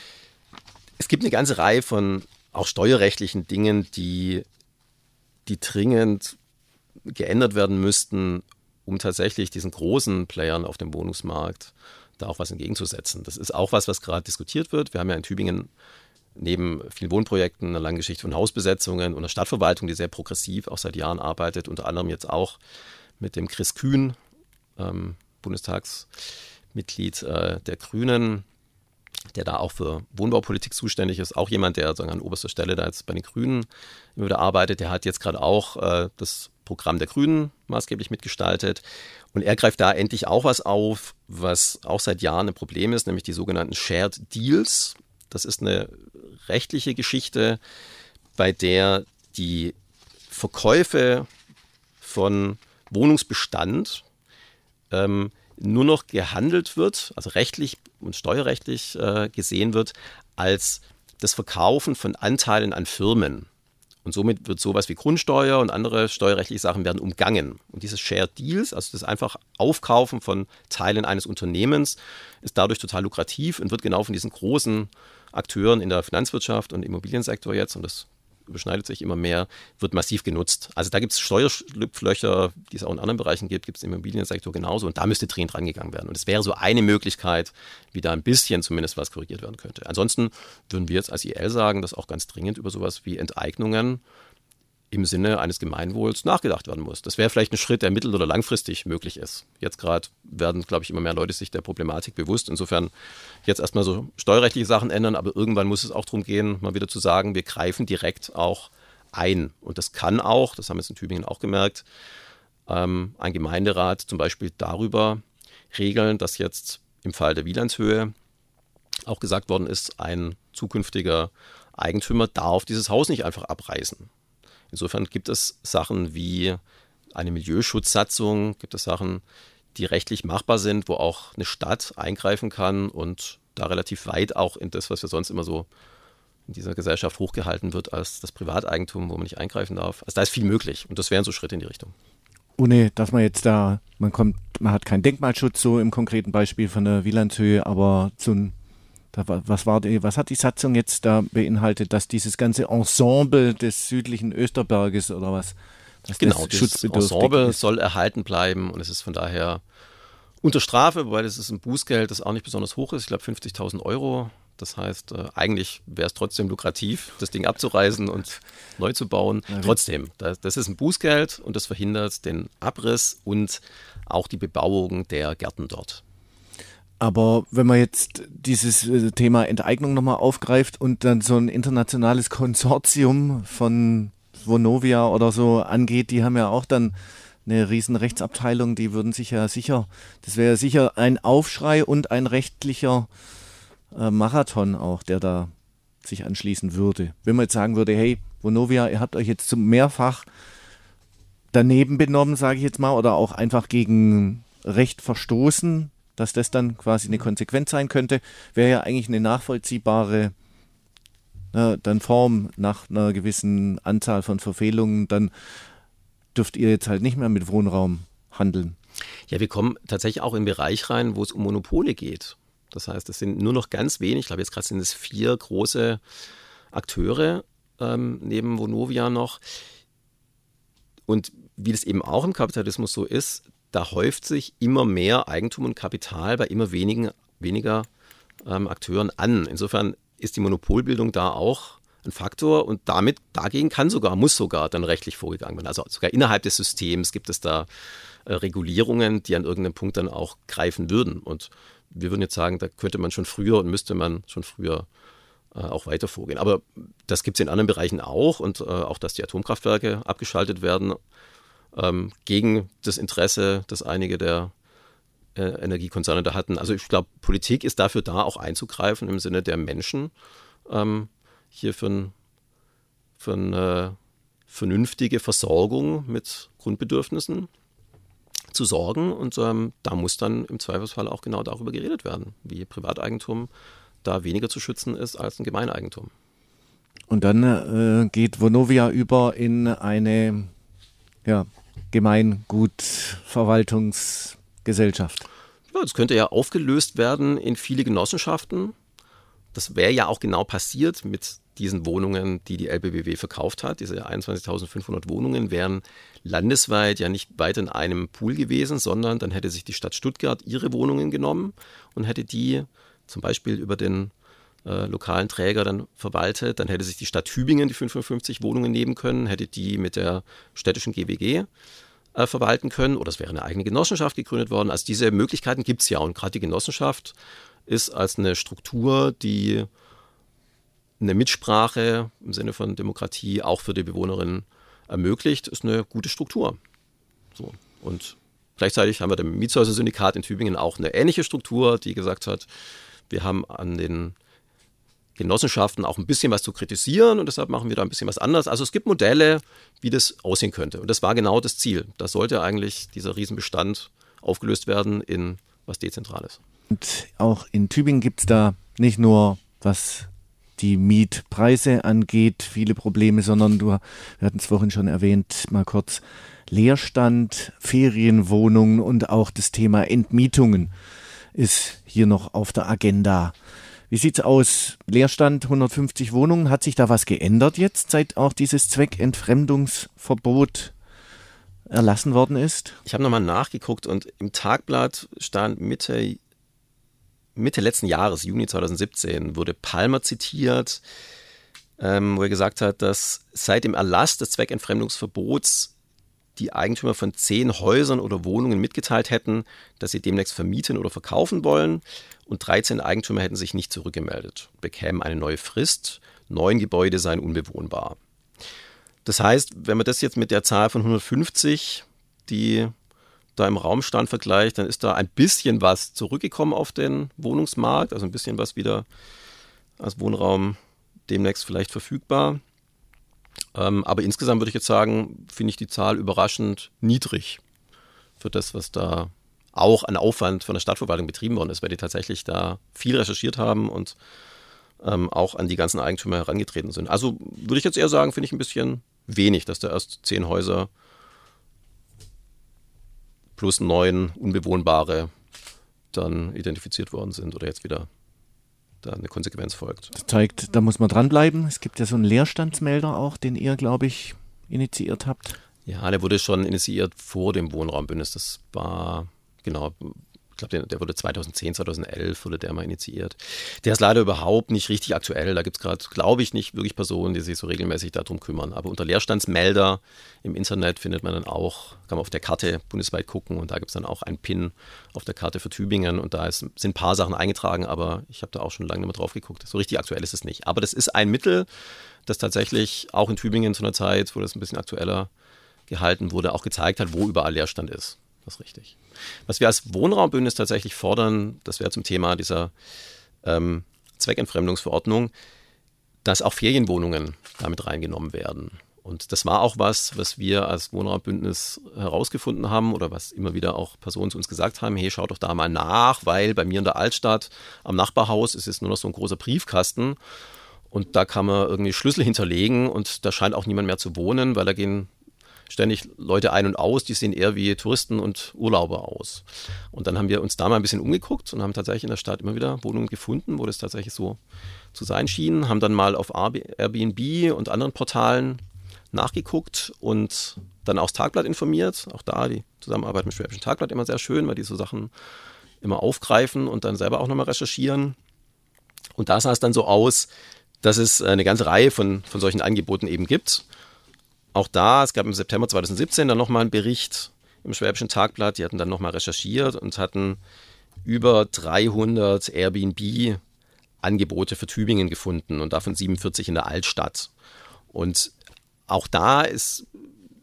Es gibt eine ganze Reihe von auch steuerrechtlichen Dingen, die, die dringend geändert werden müssten, um tatsächlich diesen großen Playern auf dem Wohnungsmarkt da auch was entgegenzusetzen. Das ist auch was, was gerade diskutiert wird. Wir haben ja in Tübingen neben vielen Wohnprojekten eine lange Geschichte von Hausbesetzungen und einer Stadtverwaltung, die sehr progressiv auch seit Jahren arbeitet, unter anderem jetzt auch mit dem Chris Kühn, ähm, Bundestagsmitglied äh, der Grünen, der da auch für Wohnbaupolitik zuständig ist, auch jemand, der sozusagen an oberster Stelle da jetzt bei den Grünen immer wieder arbeitet. Der hat jetzt gerade auch äh, das Programm der Grünen maßgeblich mitgestaltet. Und er greift da endlich auch was auf, was auch seit Jahren ein Problem ist, nämlich die sogenannten Shared Deals. Das ist eine rechtliche Geschichte, bei der die Verkäufe von Wohnungsbestand ähm, nur noch gehandelt wird, also rechtlich und steuerrechtlich äh, gesehen wird, als das Verkaufen von Anteilen an Firmen. Und somit wird sowas wie Grundsteuer und andere steuerrechtliche Sachen werden umgangen. Und diese Shared Deals, also das einfach Aufkaufen von Teilen eines Unternehmens, ist dadurch total lukrativ und wird genau von diesen großen Akteuren in der Finanzwirtschaft und Immobiliensektor jetzt, und das überschneidet sich immer mehr, wird massiv genutzt. Also da gibt es Steuerschlupflöcher, die es auch in anderen Bereichen gibt, gibt es im Immobiliensektor genauso, und da müsste dringend rangegangen werden. Und es wäre so eine Möglichkeit, wie da ein bisschen zumindest was korrigiert werden könnte. Ansonsten würden wir jetzt als I L sagen, dass auch ganz dringend über sowas wie Enteignungen im Sinne eines Gemeinwohls nachgedacht werden muss. Das wäre vielleicht ein Schritt, der mittel- oder langfristig möglich ist. Jetzt gerade werden, glaube ich, immer mehr Leute sich der Problematik bewusst. Insofern jetzt erstmal so steuerrechtliche Sachen ändern, aber irgendwann muss es auch darum gehen, mal wieder zu sagen, wir greifen direkt auch ein. Und das kann auch, das haben wir jetzt in Tübingen auch gemerkt, ähm, ein Gemeinderat zum Beispiel darüber regeln, dass jetzt im Fall der Wielandshöhe auch gesagt worden ist, ein zukünftiger Eigentümer darf dieses Haus nicht einfach abreißen. Insofern gibt es Sachen wie eine Milieuschutzsatzung, gibt es Sachen, die rechtlich machbar sind, wo auch eine Stadt eingreifen kann und da relativ weit auch in das, was wir sonst immer so in dieser Gesellschaft hochgehalten wird, als das Privateigentum, wo man nicht eingreifen darf. Also da ist viel möglich, und das wären so Schritte in die Richtung. Ohne, dass man jetzt da, man kommt, man hat keinen Denkmalschutz, so im konkreten Beispiel von der Wielandshöhe, aber so ein Da war, was, war die, was hat die Satzung jetzt da beinhaltet, dass dieses ganze Ensemble des südlichen Österberges oder was? Dass genau, das das Ensemble ist. Soll erhalten bleiben, und es ist von daher unter Strafe, wobei das ist ein Bußgeld, das auch nicht besonders hoch ist, ich glaube fünfzigtausend Euro. Das heißt, äh, eigentlich wäre es trotzdem lukrativ, das Ding abzureißen und neu zu bauen. Ja, trotzdem, das, das ist ein Bußgeld, und das verhindert den Abriss und auch die Bebauung der Gärten dort. Aber wenn man jetzt dieses Thema Enteignung nochmal aufgreift und dann so ein internationales Konsortium von Vonovia oder so angeht, die haben ja auch dann eine riesen Rechtsabteilung, die würden sich ja sicher, das wäre ja sicher ein Aufschrei und ein rechtlicher äh, Marathon auch, der da sich anschließen würde. Wenn man jetzt sagen würde, hey, Vonovia, ihr habt euch jetzt zum mehrfach daneben benommen, sage ich jetzt mal, oder auch einfach gegen Recht verstoßen, dass das dann quasi eine Konsequenz sein könnte, wäre ja eigentlich eine nachvollziehbare äh, dann Form nach einer gewissen Anzahl von Verfehlungen. Dann dürft ihr jetzt halt nicht mehr mit Wohnraum handeln. Ja, wir kommen tatsächlich auch in einen Bereich rein, wo es um Monopole geht. Das heißt, es sind nur noch ganz wenig, ich glaube jetzt gerade sind es vier große Akteure ähm, neben Vonovia noch. Und wie das eben auch im Kapitalismus so ist, da häuft sich immer mehr Eigentum und Kapital bei immer wenigen, weniger ähm, Akteuren an. Insofern ist die Monopolbildung da auch ein Faktor, und damit dagegen kann sogar, muss sogar dann rechtlich vorgegangen werden. Also sogar innerhalb des Systems gibt es da äh, Regulierungen, die an irgendeinem Punkt dann auch greifen würden. Und wir würden jetzt sagen, da könnte man schon früher und müsste man schon früher äh, auch weiter vorgehen. Aber das gibt es in anderen Bereichen auch, und äh, auch, dass die Atomkraftwerke abgeschaltet werden. ähm, gegen das Interesse, das einige der äh, Energiekonzerne da hatten. Also ich glaube, Politik ist dafür da, auch einzugreifen im Sinne der Menschen, ähm, hier für, ein, für eine vernünftige Versorgung mit Grundbedürfnissen zu sorgen. Und ähm, da muss dann im Zweifelsfall auch genau darüber geredet werden, wie Privateigentum da weniger zu schützen ist als ein Gemeineigentum. Und dann äh, geht Vonovia über in eine ja, Gemeingut-Verwaltungsgesellschaft. Ja, das könnte ja aufgelöst werden in viele Genossenschaften. Das wäre ja auch genau passiert mit diesen Wohnungen, die die L B B W verkauft hat. Diese einundzwanzigtausendfünfhundert Wohnungen wären landesweit ja nicht weiter in einem Pool gewesen, sondern dann hätte sich die Stadt Stuttgart ihre Wohnungen genommen und hätte die zum Beispiel über den äh, lokalen Träger dann verwaltet. Dann hätte sich die Stadt Tübingen die fünfundfünfzig Wohnungen nehmen können, hätte die mit der städtischen G W G äh, verwalten können oder es wäre eine eigene Genossenschaft gegründet worden. Also diese Möglichkeiten gibt es ja und gerade die Genossenschaft ist als eine Struktur, die eine Mitsprache im Sinne von Demokratie auch für die Bewohnerinnen ermöglicht, ist eine gute Struktur. So. Und gleichzeitig haben wir dem Mietshäuser-Syndikat in Tübingen auch eine ähnliche Struktur, die gesagt hat, wir haben an den Genossenschaften auch ein bisschen was zu kritisieren und deshalb machen wir da ein bisschen was anders. Also es gibt Modelle, wie das aussehen könnte. Und das war genau das Ziel. Da sollte eigentlich dieser Riesenbestand aufgelöst werden in was Dezentrales. Und auch in Tübingen gibt es da nicht nur, was die Mietpreise angeht, viele Probleme, sondern du, wir hatten es vorhin schon erwähnt, mal kurz, Leerstand, Ferienwohnungen und auch das Thema Entmietungen ist hier noch auf der Agenda. Wie sieht's aus? Leerstand, hundertfünfzig Wohnungen. Hat sich da was geändert jetzt, seit auch dieses Zweckentfremdungsverbot erlassen worden ist? Ich habe nochmal nachgeguckt und im Tagblatt stand Mitte Mitte letzten Jahres, Juni zweitausendsiebzehn, wurde Palmer zitiert, ähm, wo er gesagt hat, dass seit dem Erlass des Zweckentfremdungsverbots die Eigentümer von zehn Häusern oder Wohnungen mitgeteilt hätten, dass sie demnächst vermieten oder verkaufen wollen und dreizehn Eigentümer hätten sich nicht zurückgemeldet, bekämen eine neue Frist, neun Gebäude seien unbewohnbar. Das heißt, wenn man das jetzt mit der Zahl von hundertfünfzig, die da im Raum stand, vergleicht, dann ist da ein bisschen was zurückgekommen auf den Wohnungsmarkt, also ein bisschen was wieder als Wohnraum demnächst vielleicht verfügbar. Ähm, aber insgesamt würde ich jetzt sagen, finde ich die Zahl überraschend niedrig für das, was da auch an Aufwand von der Stadtverwaltung betrieben worden ist, weil die tatsächlich da viel recherchiert haben und ähm, auch an die ganzen Eigentümer herangetreten sind. Also würde ich jetzt eher sagen, finde ich ein bisschen wenig, dass da erst zehn Häuser plus neun unbewohnbare dann identifiziert worden sind oder jetzt wieder da eine Konsequenz folgt. Das zeigt, da muss man dranbleiben. Es gibt ja so einen Leerstandsmelder auch, den ihr, glaube ich, initiiert habt. Ja, der wurde schon initiiert vor dem Wohnraumbündnis. Das war, genau, ich glaube, der, der wurde zweitausendzehn, zweitausendelf wurde der mal initiiert. Der ist leider überhaupt nicht richtig aktuell. Da gibt es gerade, glaube ich, nicht wirklich Personen, die sich so regelmäßig darum kümmern. Aber unter Leerstandsmelder im Internet findet man dann auch, kann man auf der Karte bundesweit gucken und da gibt es dann auch einen Pin auf der Karte für Tübingen und da ist, sind ein paar Sachen eingetragen, aber ich habe da auch schon lange nicht mehr drauf geguckt. So richtig aktuell ist es nicht. Aber das ist ein Mittel, das tatsächlich auch in Tübingen zu einer Zeit, wo das ein bisschen aktueller gehalten wurde, auch gezeigt hat, wo überall Leerstand ist. Das ist richtig. Was wir als Wohnraumbündnis tatsächlich fordern, das wäre zum Thema dieser ähm, Zweckentfremdungsverordnung, dass auch Ferienwohnungen damit reingenommen werden. Und das war auch was, was wir als Wohnraumbündnis herausgefunden haben oder was immer wieder auch Personen zu uns gesagt haben, hey, schaut doch da mal nach, weil bei mir in der Altstadt am Nachbarhaus ist es nur noch so ein großer Briefkasten und da kann man irgendwie Schlüssel hinterlegen und da scheint auch niemand mehr zu wohnen, weil da gehen ständig Leute ein und aus, die sehen eher wie Touristen und Urlauber aus. Und dann haben wir uns da mal ein bisschen umgeguckt und haben tatsächlich in der Stadt immer wieder Wohnungen gefunden, wo das tatsächlich so zu sein schien, haben dann mal auf Airbnb und anderen Portalen nachgeguckt und dann auch das Tagblatt informiert. Auch da die Zusammenarbeit mit dem Schwäbischen Tagblatt immer sehr schön, weil die so Sachen immer aufgreifen und dann selber auch nochmal recherchieren. Und da sah es dann so aus, dass es eine ganze Reihe von, von solchen Angeboten eben gibt. Auch da, es gab im September zweitausendsiebzehn dann nochmal einen Bericht im Schwäbischen Tagblatt, die hatten dann nochmal recherchiert und hatten über dreihundert Airbnb-Angebote für Tübingen gefunden und davon siebenundvierzig in der Altstadt. Und auch da ist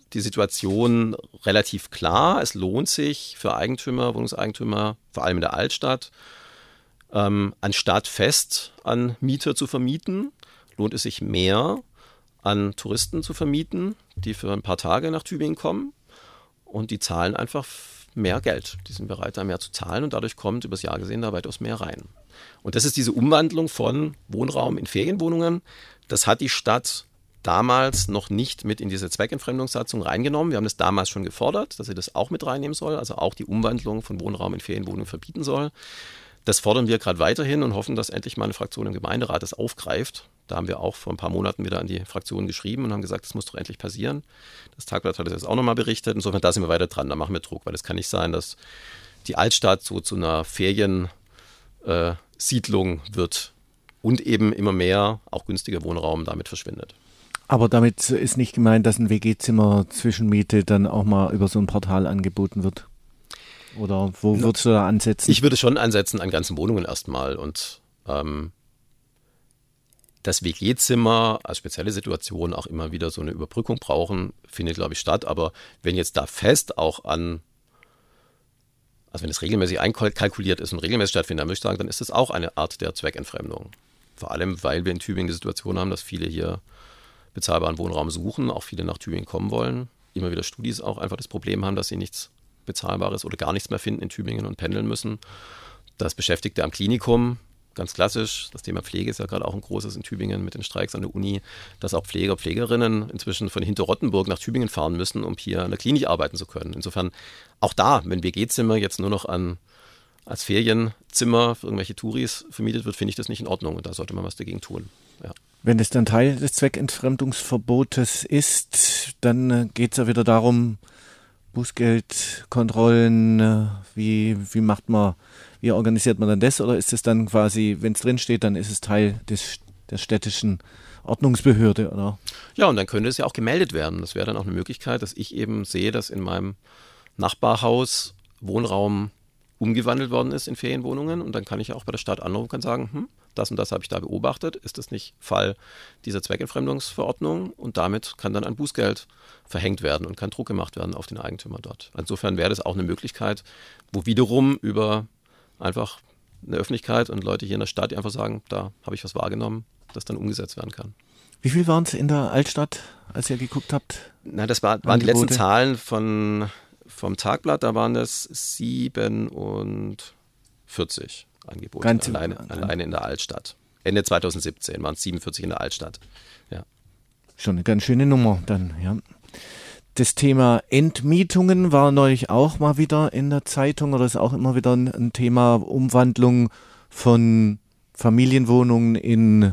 die Situation relativ klar. Es lohnt sich für Eigentümer, Wohnungseigentümer, vor allem in der Altstadt, ähm, anstatt fest an Mieter zu vermieten, lohnt es sich mehr an Touristen zu vermieten, die für ein paar Tage nach Tübingen kommen und die zahlen einfach mehr Geld. Die sind bereit, da mehr zu zahlen und dadurch kommt übers Jahr gesehen da weitaus mehr rein. Und das ist diese Umwandlung von Wohnraum in Ferienwohnungen. Das hat die Stadt damals noch nicht mit in diese Zweckentfremdungssatzung reingenommen. Wir haben das damals schon gefordert, dass sie das auch mit reinnehmen soll, also auch die Umwandlung von Wohnraum in Ferienwohnungen verbieten soll. Das fordern wir gerade weiterhin und hoffen, dass endlich mal eine Fraktion im Gemeinderat das aufgreift. Da haben wir auch vor ein paar Monaten wieder an die Fraktion geschrieben und haben gesagt, das muss doch endlich passieren. Das Tagblatt hat das jetzt auch nochmal berichtet. Insofern, da sind wir weiter dran, da machen wir Druck, weil es kann nicht sein, dass die Altstadt so zu einer Feriensiedlung äh, wird und eben immer mehr, auch günstiger Wohnraum damit verschwindet. Aber damit ist nicht gemeint, dass ein W G-Zimmer Zwischenmiete dann auch mal über so ein Portal angeboten wird? Oder wo würdest du da ansetzen? Ich würde schon ansetzen an ganzen Wohnungen erstmal. Und ähm, das W G-Zimmer als spezielle Situation auch immer wieder so eine Überbrückung brauchen, findet, glaube ich, statt. Aber wenn jetzt da fest auch an, also wenn es regelmäßig einkalkuliert ist und regelmäßig stattfindet, dann würde ich sagen, dann ist das auch eine Art der Zweckentfremdung. Vor allem, weil wir in Tübingen die Situation haben, dass viele hier bezahlbaren Wohnraum suchen, auch viele nach Tübingen kommen wollen. Immer wieder Studis auch einfach das Problem haben, dass sie nichts Bezahlbares oder gar nichts mehr finden in Tübingen und pendeln müssen. Das Beschäftigte am Klinikum, ganz klassisch. Das Thema Pflege ist ja gerade auch ein großes in Tübingen mit den Streiks an der Uni, dass auch Pfleger, Pflegerinnen inzwischen von Hinterrottenburg nach Tübingen fahren müssen, um hier in der Klinik arbeiten zu können. Insofern auch da, wenn W G-Zimmer jetzt nur noch an, als Ferienzimmer für irgendwelche Touris vermietet wird, finde ich das nicht in Ordnung und da sollte man was dagegen tun. Ja. Wenn es dann Teil des Zweckentfremdungsverbotes ist, dann geht es ja wieder darum, Bußgeldkontrollen, wie, wie macht man, wie organisiert man dann das? Oder ist es dann quasi, wenn es drinsteht, dann ist es Teil des, der städtischen Ordnungsbehörde, oder? Ja, und dann könnte es ja auch gemeldet werden. Das wäre dann auch eine Möglichkeit, dass ich eben sehe, dass in meinem Nachbarhaus Wohnraum umgewandelt worden ist in Ferienwohnungen und dann kann ich ja auch bei der Stadt anrufen und sagen, hm, das und das habe ich da beobachtet, ist das nicht Fall dieser Zweckentfremdungsverordnung und damit kann dann ein Bußgeld verhängt werden und kann Druck gemacht werden auf den Eigentümer dort. Insofern wäre das auch eine Möglichkeit, wo wiederum über einfach eine Öffentlichkeit und Leute hier in der Stadt, die einfach sagen, da habe ich was wahrgenommen, das dann umgesetzt werden kann. Wie viel waren es in der Altstadt, als ihr geguckt habt? Na, das war, waren die letzten Zahlen von, vom Tagblatt, da waren es siebenundvierzig Angebote Ganz alleine, alleine in der Altstadt. Ende zwanzig siebzehn waren es siebenundvierzig in der Altstadt. Ja. Schon eine ganz schöne Nummer dann, ja. Das Thema Entmietungen war neulich auch mal wieder in der Zeitung oder ist auch immer wieder ein, ein Thema Umwandlung von Familienwohnungen in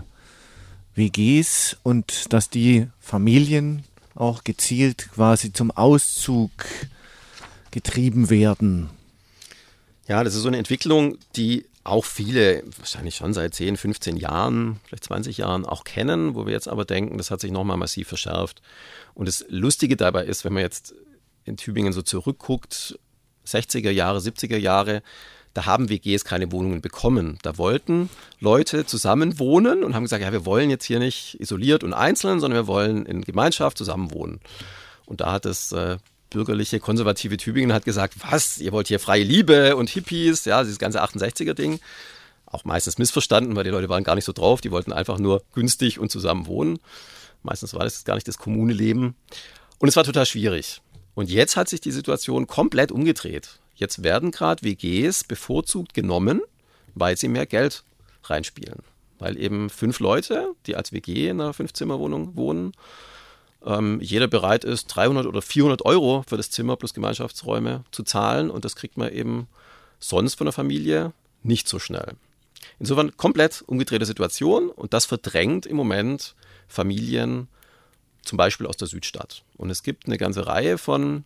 W Gs und dass die Familien auch gezielt quasi zum Auszug getrieben werden. Ja, das ist so eine Entwicklung, die auch viele, wahrscheinlich schon seit zehn, fünfzehn Jahren, vielleicht zwanzig Jahren auch kennen, wo wir jetzt aber denken, das hat sich nochmal massiv verschärft. Und das Lustige dabei ist, wenn man jetzt in Tübingen so zurückguckt, sechziger Jahre, siebziger Jahre, da haben W Gs keine Wohnungen bekommen. Da wollten Leute zusammen wohnen und haben gesagt, ja, wir wollen jetzt hier nicht isoliert und einzeln, sondern wir wollen in Gemeinschaft zusammen wohnen. Und da hat es äh, bürgerliche, konservative Tübingen hat gesagt, was, ihr wollt hier freie Liebe und Hippies, ja, dieses ganze achtundsechziger-Ding. Auch meistens missverstanden, weil die Leute waren gar nicht so drauf, die wollten einfach nur günstig und zusammen wohnen. Meistens war das gar nicht das Kommuneleben. Und es war total schwierig. Und jetzt hat sich die Situation komplett umgedreht. Jetzt werden gerade W Gs bevorzugt genommen, weil sie mehr Geld reinspielen. Weil eben fünf Leute, die als W G in einer Fünf-Zimmer-Wohnung wohnen, ähm, jeder bereit ist, dreihundert oder vierhundert Euro für das Zimmer plus Gemeinschaftsräume zu zahlen. Und das kriegt man eben sonst von der Familie nicht so schnell. Insofern komplett umgedrehte Situation und das verdrängt im Moment Familien zum Beispiel aus der Südstadt. Und es gibt eine ganze Reihe von,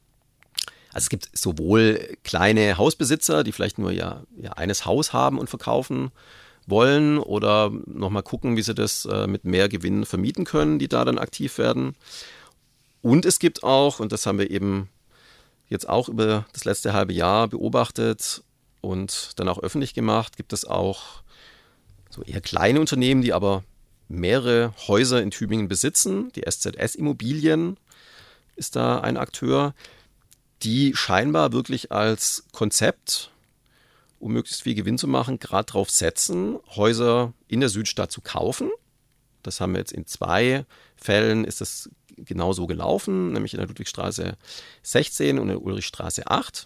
also es gibt sowohl kleine Hausbesitzer, die vielleicht nur ja, ja eines Haus haben und verkaufen wollen oder nochmal gucken, wie sie das äh, mit mehr Gewinn vermieten können, die da dann aktiv werden. Und es gibt auch, und das haben wir eben jetzt auch über das letzte halbe Jahr beobachtet und dann auch öffentlich gemacht, gibt es auch so eher kleine Unternehmen, die aber mehrere Häuser in Tübingen besitzen. Die S Z S Immobilien ist da ein Akteur, die scheinbar wirklich als Konzept, um möglichst viel Gewinn zu machen, gerade darauf setzen, Häuser in der Südstadt zu kaufen. Das haben wir jetzt in zwei Fällen, ist das genau so gelaufen, nämlich in der Ludwigstraße sechzehn und in der Ulrichstraße acht.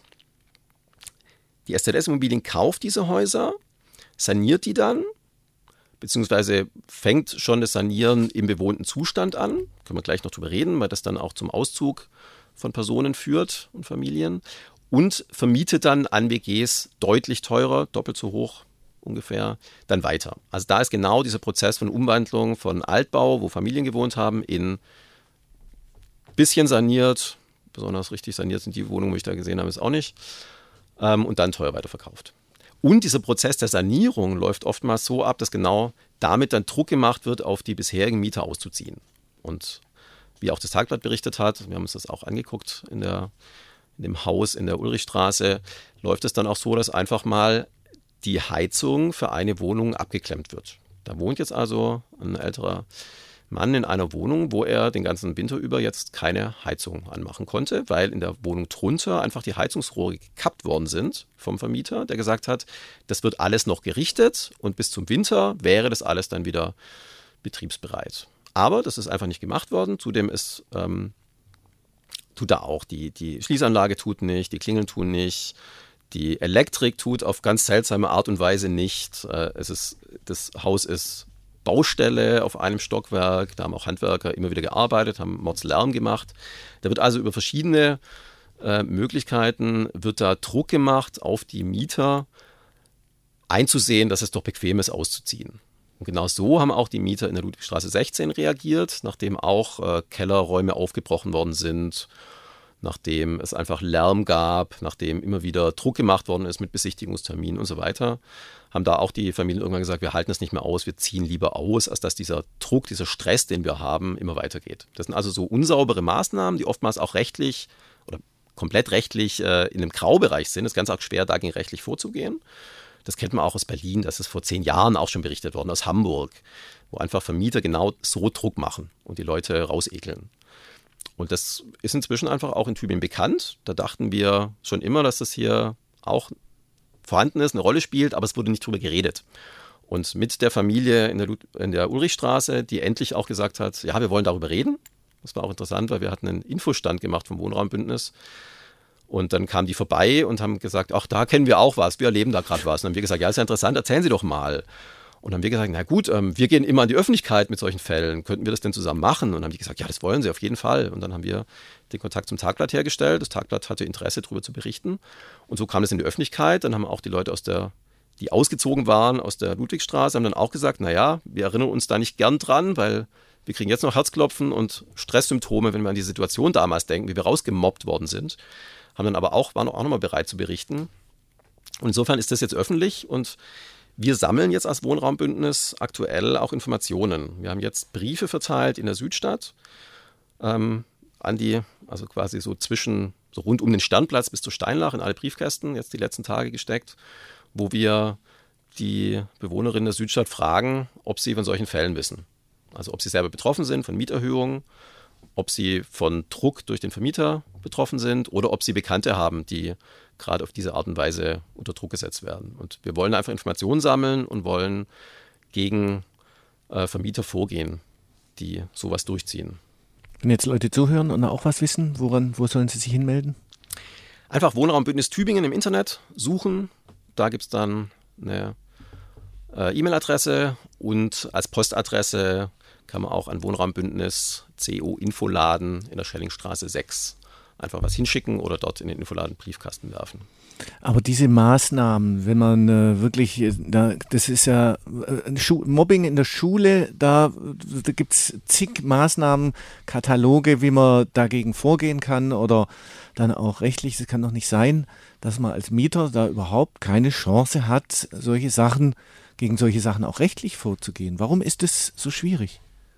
Die S Z S Immobilien kauft diese Häuser, saniert die dann, beziehungsweise fängt schon das Sanieren im bewohnten Zustand an. Können wir gleich noch drüber reden, weil das dann auch zum Auszug von Personen führt und Familien. Und vermietet dann an W Gs deutlich teurer, doppelt so hoch ungefähr, dann weiter. Also da ist genau dieser Prozess von Umwandlung von Altbau, wo Familien gewohnt haben, in bisschen saniert, besonders richtig saniert sind die Wohnungen, die ich da gesehen habe, ist auch nicht, ähm, und dann teuer weiterverkauft. Und dieser Prozess der Sanierung läuft oftmals so ab, dass genau damit dann Druck gemacht wird, auf die bisherigen Mieter auszuziehen. Und wie auch das Tagblatt berichtet hat, wir haben uns das auch angeguckt in, der, in dem Haus in der Ulrichstraße, läuft es dann auch so, dass einfach mal die Heizung für eine Wohnung abgeklemmt wird. Da wohnt jetzt also ein älterer Mann in einer Wohnung, wo er den ganzen Winter über jetzt keine Heizung anmachen konnte, weil in der Wohnung drunter einfach die Heizungsrohre gekappt worden sind vom Vermieter, der gesagt hat, das wird alles noch gerichtet und bis zum Winter wäre das alles dann wieder betriebsbereit. Aber das ist einfach nicht gemacht worden. Zudem ist, ähm, tut da auch die, die Schließanlage tut nicht, die Klingeln tun nicht, die Elektrik tut auf ganz seltsame Art und Weise nicht. Äh, es ist, das Haus ist Baustelle auf einem Stockwerk, da haben auch Handwerker immer wieder gearbeitet, haben Mordslärm gemacht. Da wird also über verschiedene äh, Möglichkeiten, wird da Druck gemacht auf die Mieter, einzusehen, dass es doch bequem ist, auszuziehen. Und genau so haben auch die Mieter in der Ludwigstraße sechzehn reagiert, nachdem auch äh, Kellerräume aufgebrochen worden sind, nachdem es einfach Lärm gab, nachdem immer wieder Druck gemacht worden ist mit Besichtigungsterminen und so weiter, haben da auch die Familien irgendwann gesagt, wir halten es nicht mehr aus, wir ziehen lieber aus, als dass dieser Druck, dieser Stress, den wir haben, immer weitergeht. Das sind also so unsaubere Maßnahmen, die oftmals auch rechtlich oder komplett rechtlich äh, in einem Graubereich sind. Es ist ganz auch schwer, dagegen rechtlich vorzugehen. Das kennt man auch aus Berlin, das ist vor zehn Jahren auch schon berichtet worden, aus Hamburg, wo einfach Vermieter genau so Druck machen und die Leute rausekeln. Und das ist inzwischen einfach auch in Tübingen bekannt. Da dachten wir schon immer, dass das hier auch vorhanden ist, eine Rolle spielt, aber es wurde nicht drüber geredet. Und mit der Familie in der, in der Ulrichstraße, die endlich auch gesagt hat, ja, wir wollen darüber reden. Das war auch interessant, weil wir hatten einen Infostand gemacht vom Wohnraumbündnis. Und dann kamen die vorbei und haben gesagt, ach, da kennen wir auch was, wir erleben da gerade was. Und dann haben wir gesagt, ja, ist ja interessant, erzählen Sie doch mal. Und dann haben wir gesagt, na gut, ähm, wir gehen immer an die Öffentlichkeit mit solchen Fällen. Könnten wir das denn zusammen machen? Und dann haben die gesagt, ja, das wollen sie auf jeden Fall. Und dann haben wir den Kontakt zum Tagblatt hergestellt. Das Tagblatt hatte Interesse, darüber zu berichten. Und so kam das in die Öffentlichkeit. Dann haben auch die Leute, aus der, die ausgezogen waren aus der Ludwigstraße, haben dann auch gesagt, na ja, wir erinnern uns da nicht gern dran, weil wir kriegen jetzt noch Herzklopfen und Stresssymptome, wenn wir an die Situation damals denken, wie wir rausgemobbt worden sind. Haben dann aber auch, waren auch nochmal bereit zu berichten. Und insofern ist das jetzt öffentlich und wir sammeln jetzt als Wohnraumbündnis aktuell auch Informationen. Wir haben jetzt Briefe verteilt in der Südstadt ähm, an die, also quasi so zwischen, so rund um den Sternplatz bis zur Steinlach in alle Briefkästen, jetzt die letzten Tage gesteckt, wo wir die Bewohnerinnen der Südstadt fragen, ob sie von solchen Fällen wissen. Also ob sie selber betroffen sind von Mieterhöhungen, ob sie von Druck durch den Vermieter betroffen sind oder ob sie Bekannte haben, die gerade auf diese Art und Weise unter Druck gesetzt werden. Und wir wollen einfach Informationen sammeln und wollen gegen äh, Vermieter vorgehen, die sowas durchziehen. Wenn jetzt Leute zuhören und auch was wissen, woran, wo sollen sie sich hinmelden? Einfach Wohnraumbündnis Tübingen im Internet suchen. Da gibt es dann eine äh, E-Mail-Adresse und als Postadresse kann man auch an Wohnraumbündnis C O Infoladen in der Schellingstraße sechs einfach was hinschicken oder dort in den Infoladen Briefkasten werfen. Aber diese Maßnahmen, wenn man äh, wirklich, äh, da, das ist ja äh, Schu- Mobbing in der Schule, da, da gibt es zig Maßnahmen, Kataloge, wie man dagegen vorgehen kann oder dann auch rechtlich. Es kann doch nicht sein, dass man als Mieter da überhaupt keine Chance hat, solche Sachen, gegen solche Sachen auch rechtlich vorzugehen. Warum ist das so schwierig?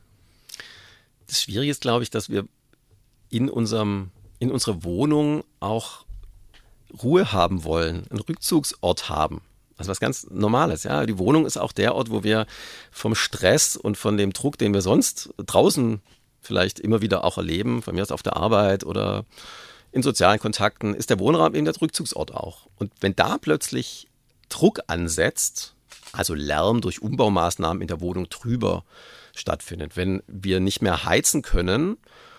Das Schwierige ist, glaube ich, dass wir in unserem in unserer Wohnung auch Ruhe haben wollen, einen Rückzugsort haben. Also was ganz Normales, ja. Die Wohnung ist auch der Ort, wo wir vom Stress und von dem Druck, den wir sonst draußen vielleicht immer wieder auch erleben, von mir aus auf der Arbeit oder in sozialen Kontakten, ist der Wohnraum eben der Rückzugsort auch. Und wenn da plötzlich Druck ansetzt, also Lärm durch Umbaumaßnahmen in der Wohnung drüber stattfindet, wenn wir nicht mehr heizen können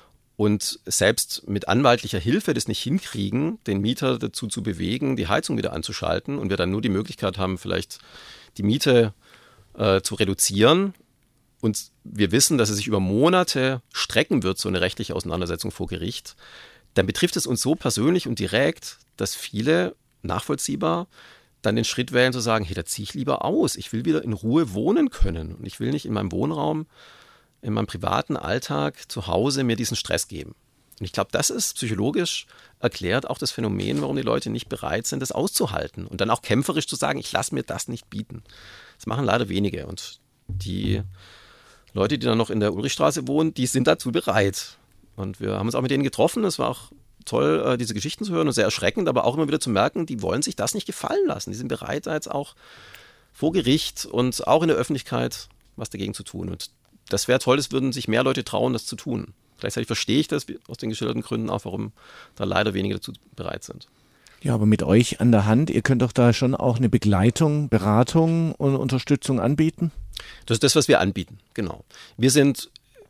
und selbst mit anwaltlicher Hilfe das nicht hinkriegen, den Mieter dazu zu bewegen, die Heizung wieder anzuschalten und wir dann nur die Möglichkeit haben, vielleicht die Miete äh, zu reduzieren und wir wissen, dass es sich über Monate strecken wird, so eine rechtliche Auseinandersetzung vor Gericht, dann betrifft es uns so persönlich und direkt, dass viele nachvollziehbar dann den Schritt wählen zu sagen, hey, da ziehe ich lieber aus. Ich will wieder in Ruhe wohnen können und ich will nicht in meinem Wohnraum, in meinem privaten Alltag zu Hause mir diesen Stress geben. Und ich glaube, das ist psychologisch erklärt auch das Phänomen, warum die Leute nicht bereit sind, das auszuhalten und dann auch kämpferisch zu sagen, ich lasse mir das nicht bieten. Das machen leider wenige und die Leute, die dann noch in der Ulrichstraße wohnen, die sind dazu bereit. Und wir haben uns auch mit denen getroffen. Es war auch toll, diese Geschichten zu hören und sehr erschreckend, aber auch immer wieder zu merken, die wollen sich das nicht gefallen lassen. Die sind bereit, da jetzt auch vor Gericht und auch in der Öffentlichkeit was dagegen zu tun. Und das wäre toll, es würden sich mehr Leute trauen, das zu tun. Gleichzeitig verstehe ich das aus den geschilderten Gründen auch, warum da leider wenige dazu bereit sind. Ja, aber mit euch an der Hand, ihr könnt doch da schon auch eine Begleitung, Beratung und Unterstützung anbieten? Das ist das, was wir anbieten, genau. Wir sind,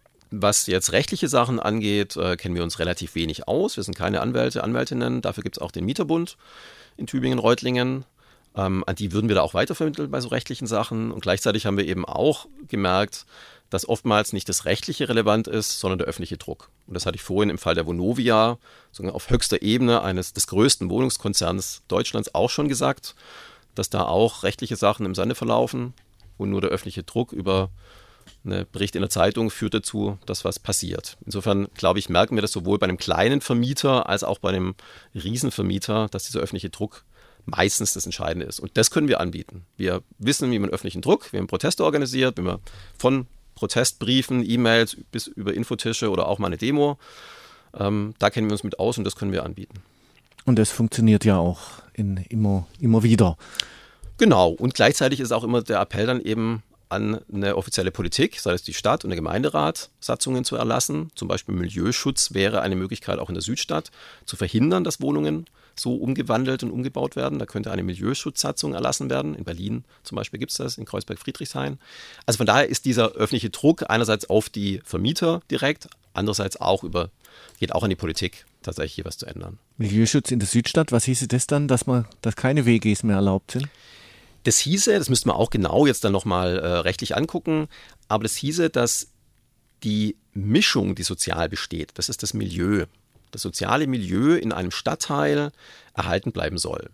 was jetzt rechtliche Sachen angeht, äh, kennen wir uns relativ wenig aus. Wir sind keine Anwälte, Anwältinnen. Dafür gibt es auch den Mieterbund in Tübingen-Reutlingen. Ähm, an die würden wir da auch weitervermitteln bei so rechtlichen Sachen. Und gleichzeitig haben wir eben auch gemerkt, dass oftmals nicht das Rechtliche relevant ist, sondern der öffentliche Druck. Und das hatte ich vorhin im Fall der Vonovia, sogar auf höchster Ebene eines des größten Wohnungskonzerns Deutschlands auch schon gesagt, dass da auch rechtliche Sachen im Sande verlaufen und nur der öffentliche Druck über ein Bericht in der Zeitung führt dazu, dass was passiert. Insofern, glaube ich, merken wir das sowohl bei einem kleinen Vermieter als auch bei einem Riesenvermieter, dass dieser öffentliche Druck meistens das Entscheidende ist. Und das können wir anbieten. Wir wissen, wie man öffentlichen Druck, wir haben Proteste organisiert, wie man von Protestbriefen, E-Mails bis über Infotische oder auch mal eine Demo, ähm, da kennen wir uns mit aus und das können wir anbieten. Und das funktioniert ja auch in, immer, immer wieder. Genau. Und gleichzeitig ist auch immer der Appell dann eben an eine offizielle Politik, sei es die Stadt und der Gemeinderat, Satzungen zu erlassen. Zum Beispiel Milieuschutz wäre eine Möglichkeit, auch in der Südstadt zu verhindern, dass Wohnungen so umgewandelt und umgebaut werden. Da könnte eine Milieuschutzsatzung erlassen werden. In Berlin zum Beispiel gibt es das, in Kreuzberg-Friedrichshain. Also von daher ist dieser öffentliche Druck einerseits auf die Vermieter direkt, andererseits auch über, geht auch an die Politik, tatsächlich hier was zu ändern. Milieuschutz in der Südstadt, was hieße das dann, dass man, dass keine W Gs mehr erlaubt sind? Das hieße, das müssten wir auch genau jetzt dann nochmal äh, rechtlich angucken, aber das hieße, dass die Mischung, die sozial besteht, das ist das Milieu, das soziale Milieu in einem Stadtteil erhalten bleiben soll.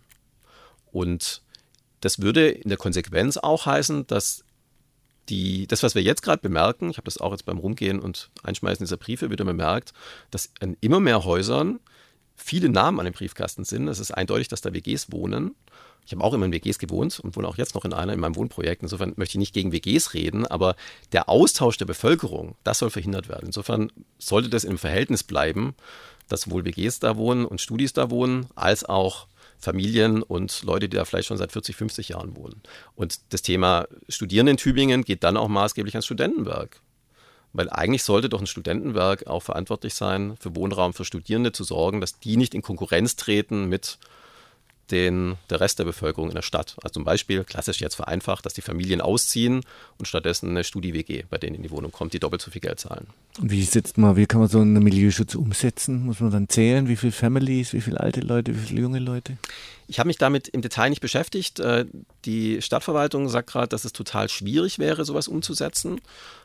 Und das würde in der Konsequenz auch heißen, dass die, das, was wir jetzt gerade bemerken, ich habe das auch jetzt beim Rumgehen und Einschmeißen dieser Briefe wieder bemerkt, dass in immer mehr Häusern viele Namen an dem Briefkasten sind. Es ist eindeutig, dass da W Gs wohnen. Ich habe auch immer in W Gs gewohnt und wohne auch jetzt noch in einer in meinem Wohnprojekt. Insofern möchte ich nicht gegen W Gs reden, aber der Austausch der Bevölkerung, das soll verhindert werden. Insofern sollte das im Verhältnis bleiben, dass sowohl W Gs da wohnen und Studis da wohnen, als auch Familien und Leute, die da vielleicht schon seit vierzig, fünfzig Jahren wohnen. Und das Thema Studieren in Tübingen geht dann auch maßgeblich ans Studentenwerk. Weil eigentlich sollte doch ein Studentenwerk auch verantwortlich sein, für Wohnraum für Studierende zu sorgen, dass die nicht in Konkurrenz treten mit den, der Rest der Bevölkerung in der Stadt. Also zum Beispiel, klassisch jetzt vereinfacht, dass die Familien ausziehen und stattdessen eine Studi-W G bei denen in die Wohnung kommt, die doppelt so viel Geld zahlen. Und wie sitzt man, wie kann man so einen Milieuschutz umsetzen? Muss man dann zählen, wie viele Families, wie viele alte Leute, wie viele junge Leute? Ich habe mich damit im Detail nicht beschäftigt. Die Stadtverwaltung sagt gerade, dass es total schwierig wäre, sowas umzusetzen.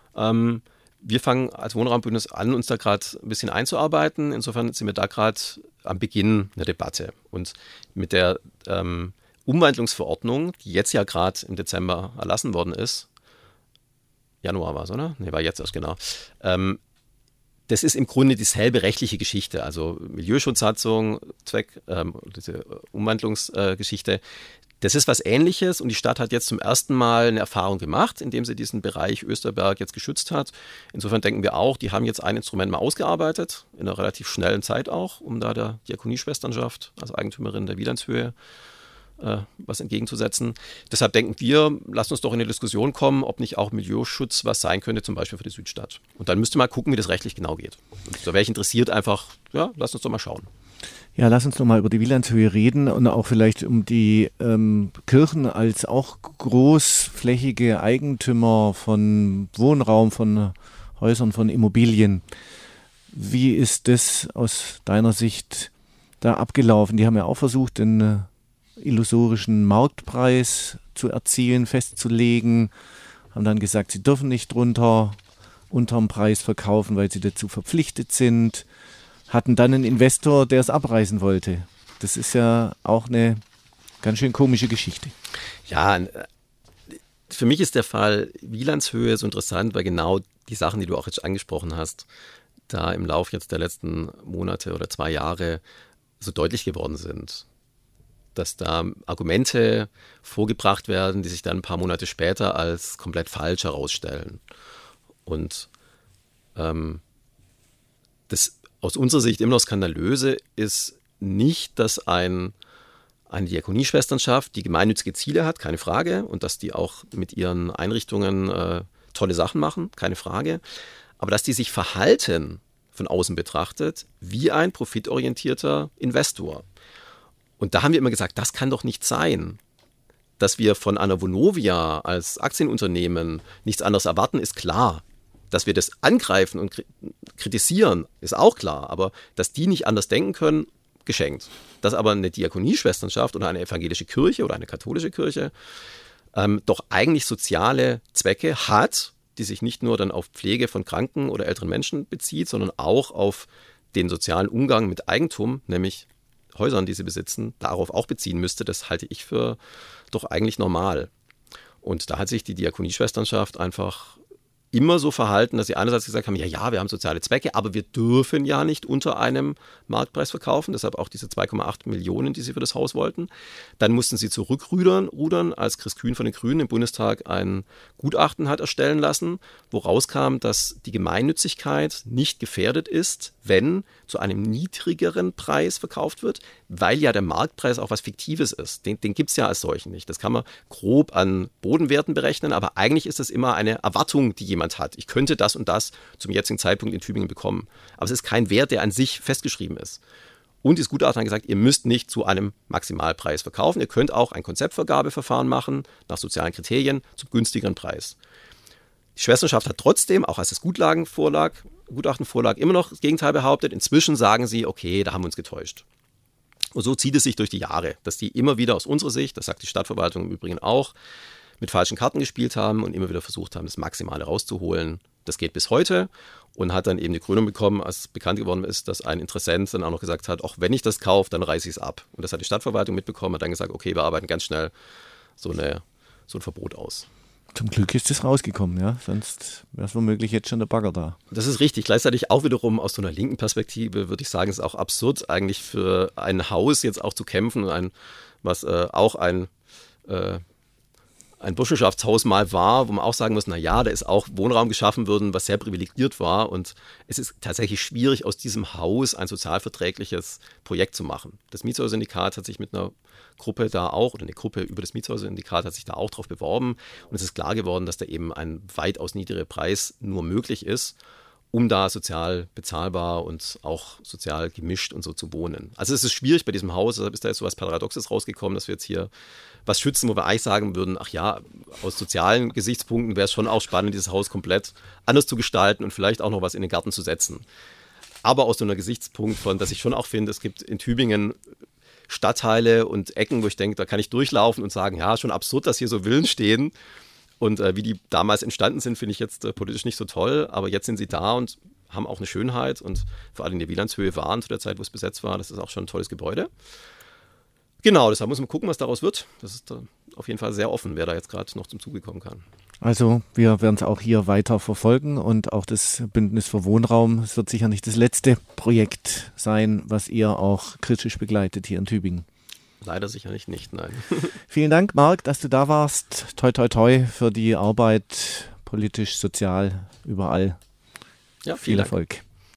Wir fangen als Wohnraumbündnis an, uns da gerade ein bisschen einzuarbeiten. Insofern sind wir da gerade am Beginn einer Debatte. Und mit der ähm, Umwandlungsverordnung, die jetzt ja gerade im Dezember erlassen worden ist, Januar war es, oder? Nee, war jetzt erst, genau. Ähm, das ist im Grunde dieselbe rechtliche Geschichte, also Milieuschutzsatzung, Zweck, ähm, diese Umwandlungsgeschichte. Äh, Das ist was Ähnliches und die Stadt hat jetzt zum ersten Mal eine Erfahrung gemacht, indem sie diesen Bereich Österberg jetzt geschützt hat. Insofern denken wir auch, die haben jetzt ein Instrument mal ausgearbeitet, in einer relativ schnellen Zeit auch, um da der Diakonieschwesternschaft als Eigentümerin der Wielandshöhe äh, was entgegenzusetzen. Deshalb denken wir, lasst uns doch in eine Diskussion kommen, ob nicht auch Milieuschutz was sein könnte, zum Beispiel für die Südstadt. Und dann müsste man gucken, wie das rechtlich genau geht. Und da wäre ich interessiert, einfach, ja, lasst uns doch mal schauen. Ja, lass uns noch mal über die Wielandshöhe reden und auch vielleicht um die ähm, Kirchen als auch großflächige Eigentümer von Wohnraum, von Häusern, von Immobilien. Wie ist das aus deiner Sicht da abgelaufen? Die haben ja auch versucht, den äh, illusorischen Marktpreis zu erzielen, festzulegen, haben dann gesagt, sie dürfen nicht drunter unterm Preis verkaufen, weil sie dazu verpflichtet sind. Hatten dann einen Investor, der es abreißen wollte. Das ist ja auch eine ganz schön komische Geschichte. Ja, für mich ist der Fall Wielandshöhe so interessant, weil genau die Sachen, die du auch jetzt angesprochen hast, da im Laufe jetzt der letzten Monate oder zwei Jahre so deutlich geworden sind. Dass da Argumente vorgebracht werden, die sich dann ein paar Monate später als komplett falsch herausstellen. Und ähm, das aus unserer Sicht immer noch Skandalöse ist nicht, dass ein, eine Diakonieschwesternschaft, die gemeinnützige Ziele hat, keine Frage, und dass die auch mit ihren Einrichtungen äh, tolle Sachen machen, keine Frage, aber dass die sich verhalten, von außen betrachtet, wie ein profitorientierter Investor. Und da haben wir immer gesagt, das kann doch nicht sein. Dass wir von einer Vonovia als Aktienunternehmen nichts anderes erwarten, ist klar. Dass wir das angreifen und kritisieren, ist auch klar. Aber dass die nicht anders denken können, geschenkt. Dass aber eine Diakonieschwesternschaft oder eine evangelische Kirche oder eine katholische Kirche ähm, doch eigentlich soziale Zwecke hat, die sich nicht nur dann auf Pflege von kranken oder älteren Menschen bezieht, sondern auch auf den sozialen Umgang mit Eigentum, nämlich Häusern, die sie besitzen, darauf auch beziehen müsste. Das halte ich für doch eigentlich normal. Und da hat sich die Diakonieschwesternschaft einfach immer so verhalten, dass sie einerseits gesagt haben, ja, ja, wir haben soziale Zwecke, aber wir dürfen ja nicht unter einem Marktpreis verkaufen, deshalb auch diese zwei Komma acht Millionen, die sie für das Haus wollten. Dann mussten sie zurückrudern, rudern, als Chris Kühn von den Grünen im Bundestag ein Gutachten hat erstellen lassen, wo rauskam, dass die Gemeinnützigkeit nicht gefährdet ist, wenn zu einem niedrigeren Preis verkauft wird, weil ja der Marktpreis auch was Fiktives ist. Den, den gibt es ja als solchen nicht. Das kann man grob an Bodenwerten berechnen, aber eigentlich ist das immer eine Erwartung, die jemand hat. Ich könnte das und das zum jetzigen Zeitpunkt in Tübingen bekommen. Aber es ist kein Wert, der an sich festgeschrieben ist. Und das Gutachten hat gesagt, ihr müsst nicht zu einem Maximalpreis verkaufen. Ihr könnt auch ein Konzeptvergabeverfahren machen, nach sozialen Kriterien, zum günstigeren Preis. Die Schwesternschaft hat trotzdem, auch als das Gutlagen vorlag, Gutachten vorlag, immer noch das Gegenteil behauptet. Inzwischen sagen sie, okay, da haben wir uns getäuscht. Und so zieht es sich durch die Jahre, dass die immer wieder aus unserer Sicht, das sagt die Stadtverwaltung im Übrigen auch, mit falschen Karten gespielt haben und immer wieder versucht haben, das Maximale rauszuholen. Das geht bis heute und hat dann eben die Krönung bekommen, als bekannt geworden ist, dass ein Interessent dann auch noch gesagt hat, auch wenn ich das kaufe, dann reiße ich es ab. Und das hat die Stadtverwaltung mitbekommen, hat dann gesagt, okay, wir arbeiten ganz schnell so, eine, so ein Verbot aus. Zum Glück ist es rausgekommen, ja, sonst wäre es womöglich jetzt schon der Bagger da. Das ist richtig. Gleichzeitig auch wiederum aus so einer linken Perspektive würde ich sagen, ist es auch absurd, eigentlich für ein Haus jetzt auch zu kämpfen, ein, was äh, auch ein äh, ein Burschenschaftshaus mal war, wo man auch sagen muss, na ja, da ist auch Wohnraum geschaffen worden, was sehr privilegiert war, und es ist tatsächlich schwierig, aus diesem Haus ein sozialverträgliches Projekt zu machen. Das Mietshäuser-Syndikat hat sich mit einer Gruppe da auch, oder eine Gruppe über das Mietshäuser-Syndikat hat sich da auch drauf beworben, und es ist klar geworden, dass da eben ein weitaus niedrigerer Preis nur möglich ist, um da sozial bezahlbar und auch sozial gemischt und so zu wohnen. Also es ist schwierig bei diesem Haus, deshalb ist da jetzt so was Paradoxes rausgekommen, dass wir jetzt hier was schützen, wo wir eigentlich sagen würden, ach ja, aus sozialen Gesichtspunkten wäre es schon auch spannend, dieses Haus komplett anders zu gestalten und vielleicht auch noch was in den Garten zu setzen. Aber aus so einer Gesichtspunkt von, dass ich schon auch finde, es gibt in Tübingen Stadtteile und Ecken, wo ich denke, da kann ich durchlaufen und sagen, ja, schon absurd, dass hier so Villen stehen. Und äh, wie die damals entstanden sind, finde ich jetzt äh, politisch nicht so toll. Aber jetzt sind sie da und haben auch eine Schönheit. Und vor allem in der Wielandshöhe waren zu der Zeit, wo es besetzt war, das ist auch schon ein tolles Gebäude. Genau, deshalb muss man gucken, was daraus wird. Das ist äh, auf jeden Fall sehr offen, wer da jetzt gerade noch zum Zuge kommen kann. Also wir werden es auch hier weiter verfolgen und auch das Bündnis für Wohnraum, es wird sicher nicht das letzte Projekt sein, was ihr auch kritisch begleitet hier in Tübingen. Leider sicherlich nicht, nein. Vielen Dank, Marc, dass du da warst. Toi, toi, toi für die Arbeit, politisch, sozial, überall. Ja, viel Dank. Erfolg.